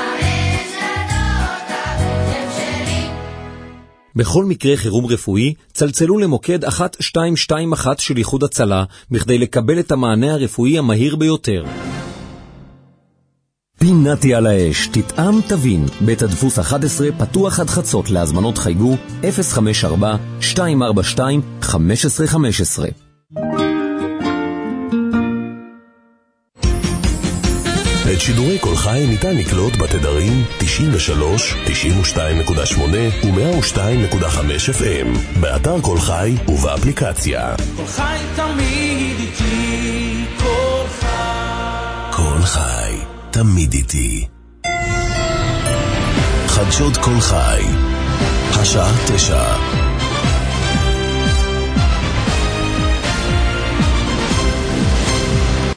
בכל מקרה חירום רפואי, צלצלו למוקד אחת שתיים שתיים אחת של איחוד הצלה, בכדי לקבל את המענה הרפואי המהיר ביותר. פינתי על האש, תטעם תבין. בית הדפוס אחת עשרה פתוח עד חצות. להזמנות חייגו אפס חמש ארבע שתיים ארבע שתיים חמש עשרה חמש עשרה. את שידורי כל חי ניתן לקלוט בתדרים תשעים ושלוש, תשעים ושתיים נקודה שמונה ו-מאה ושתיים נקודה חמש אף אם, באתר כל חי ובאפליקציה. כל חי תמיד איתי, כל חי. כל חי תמיד איתי. חדשות כל חי, השעה תשע.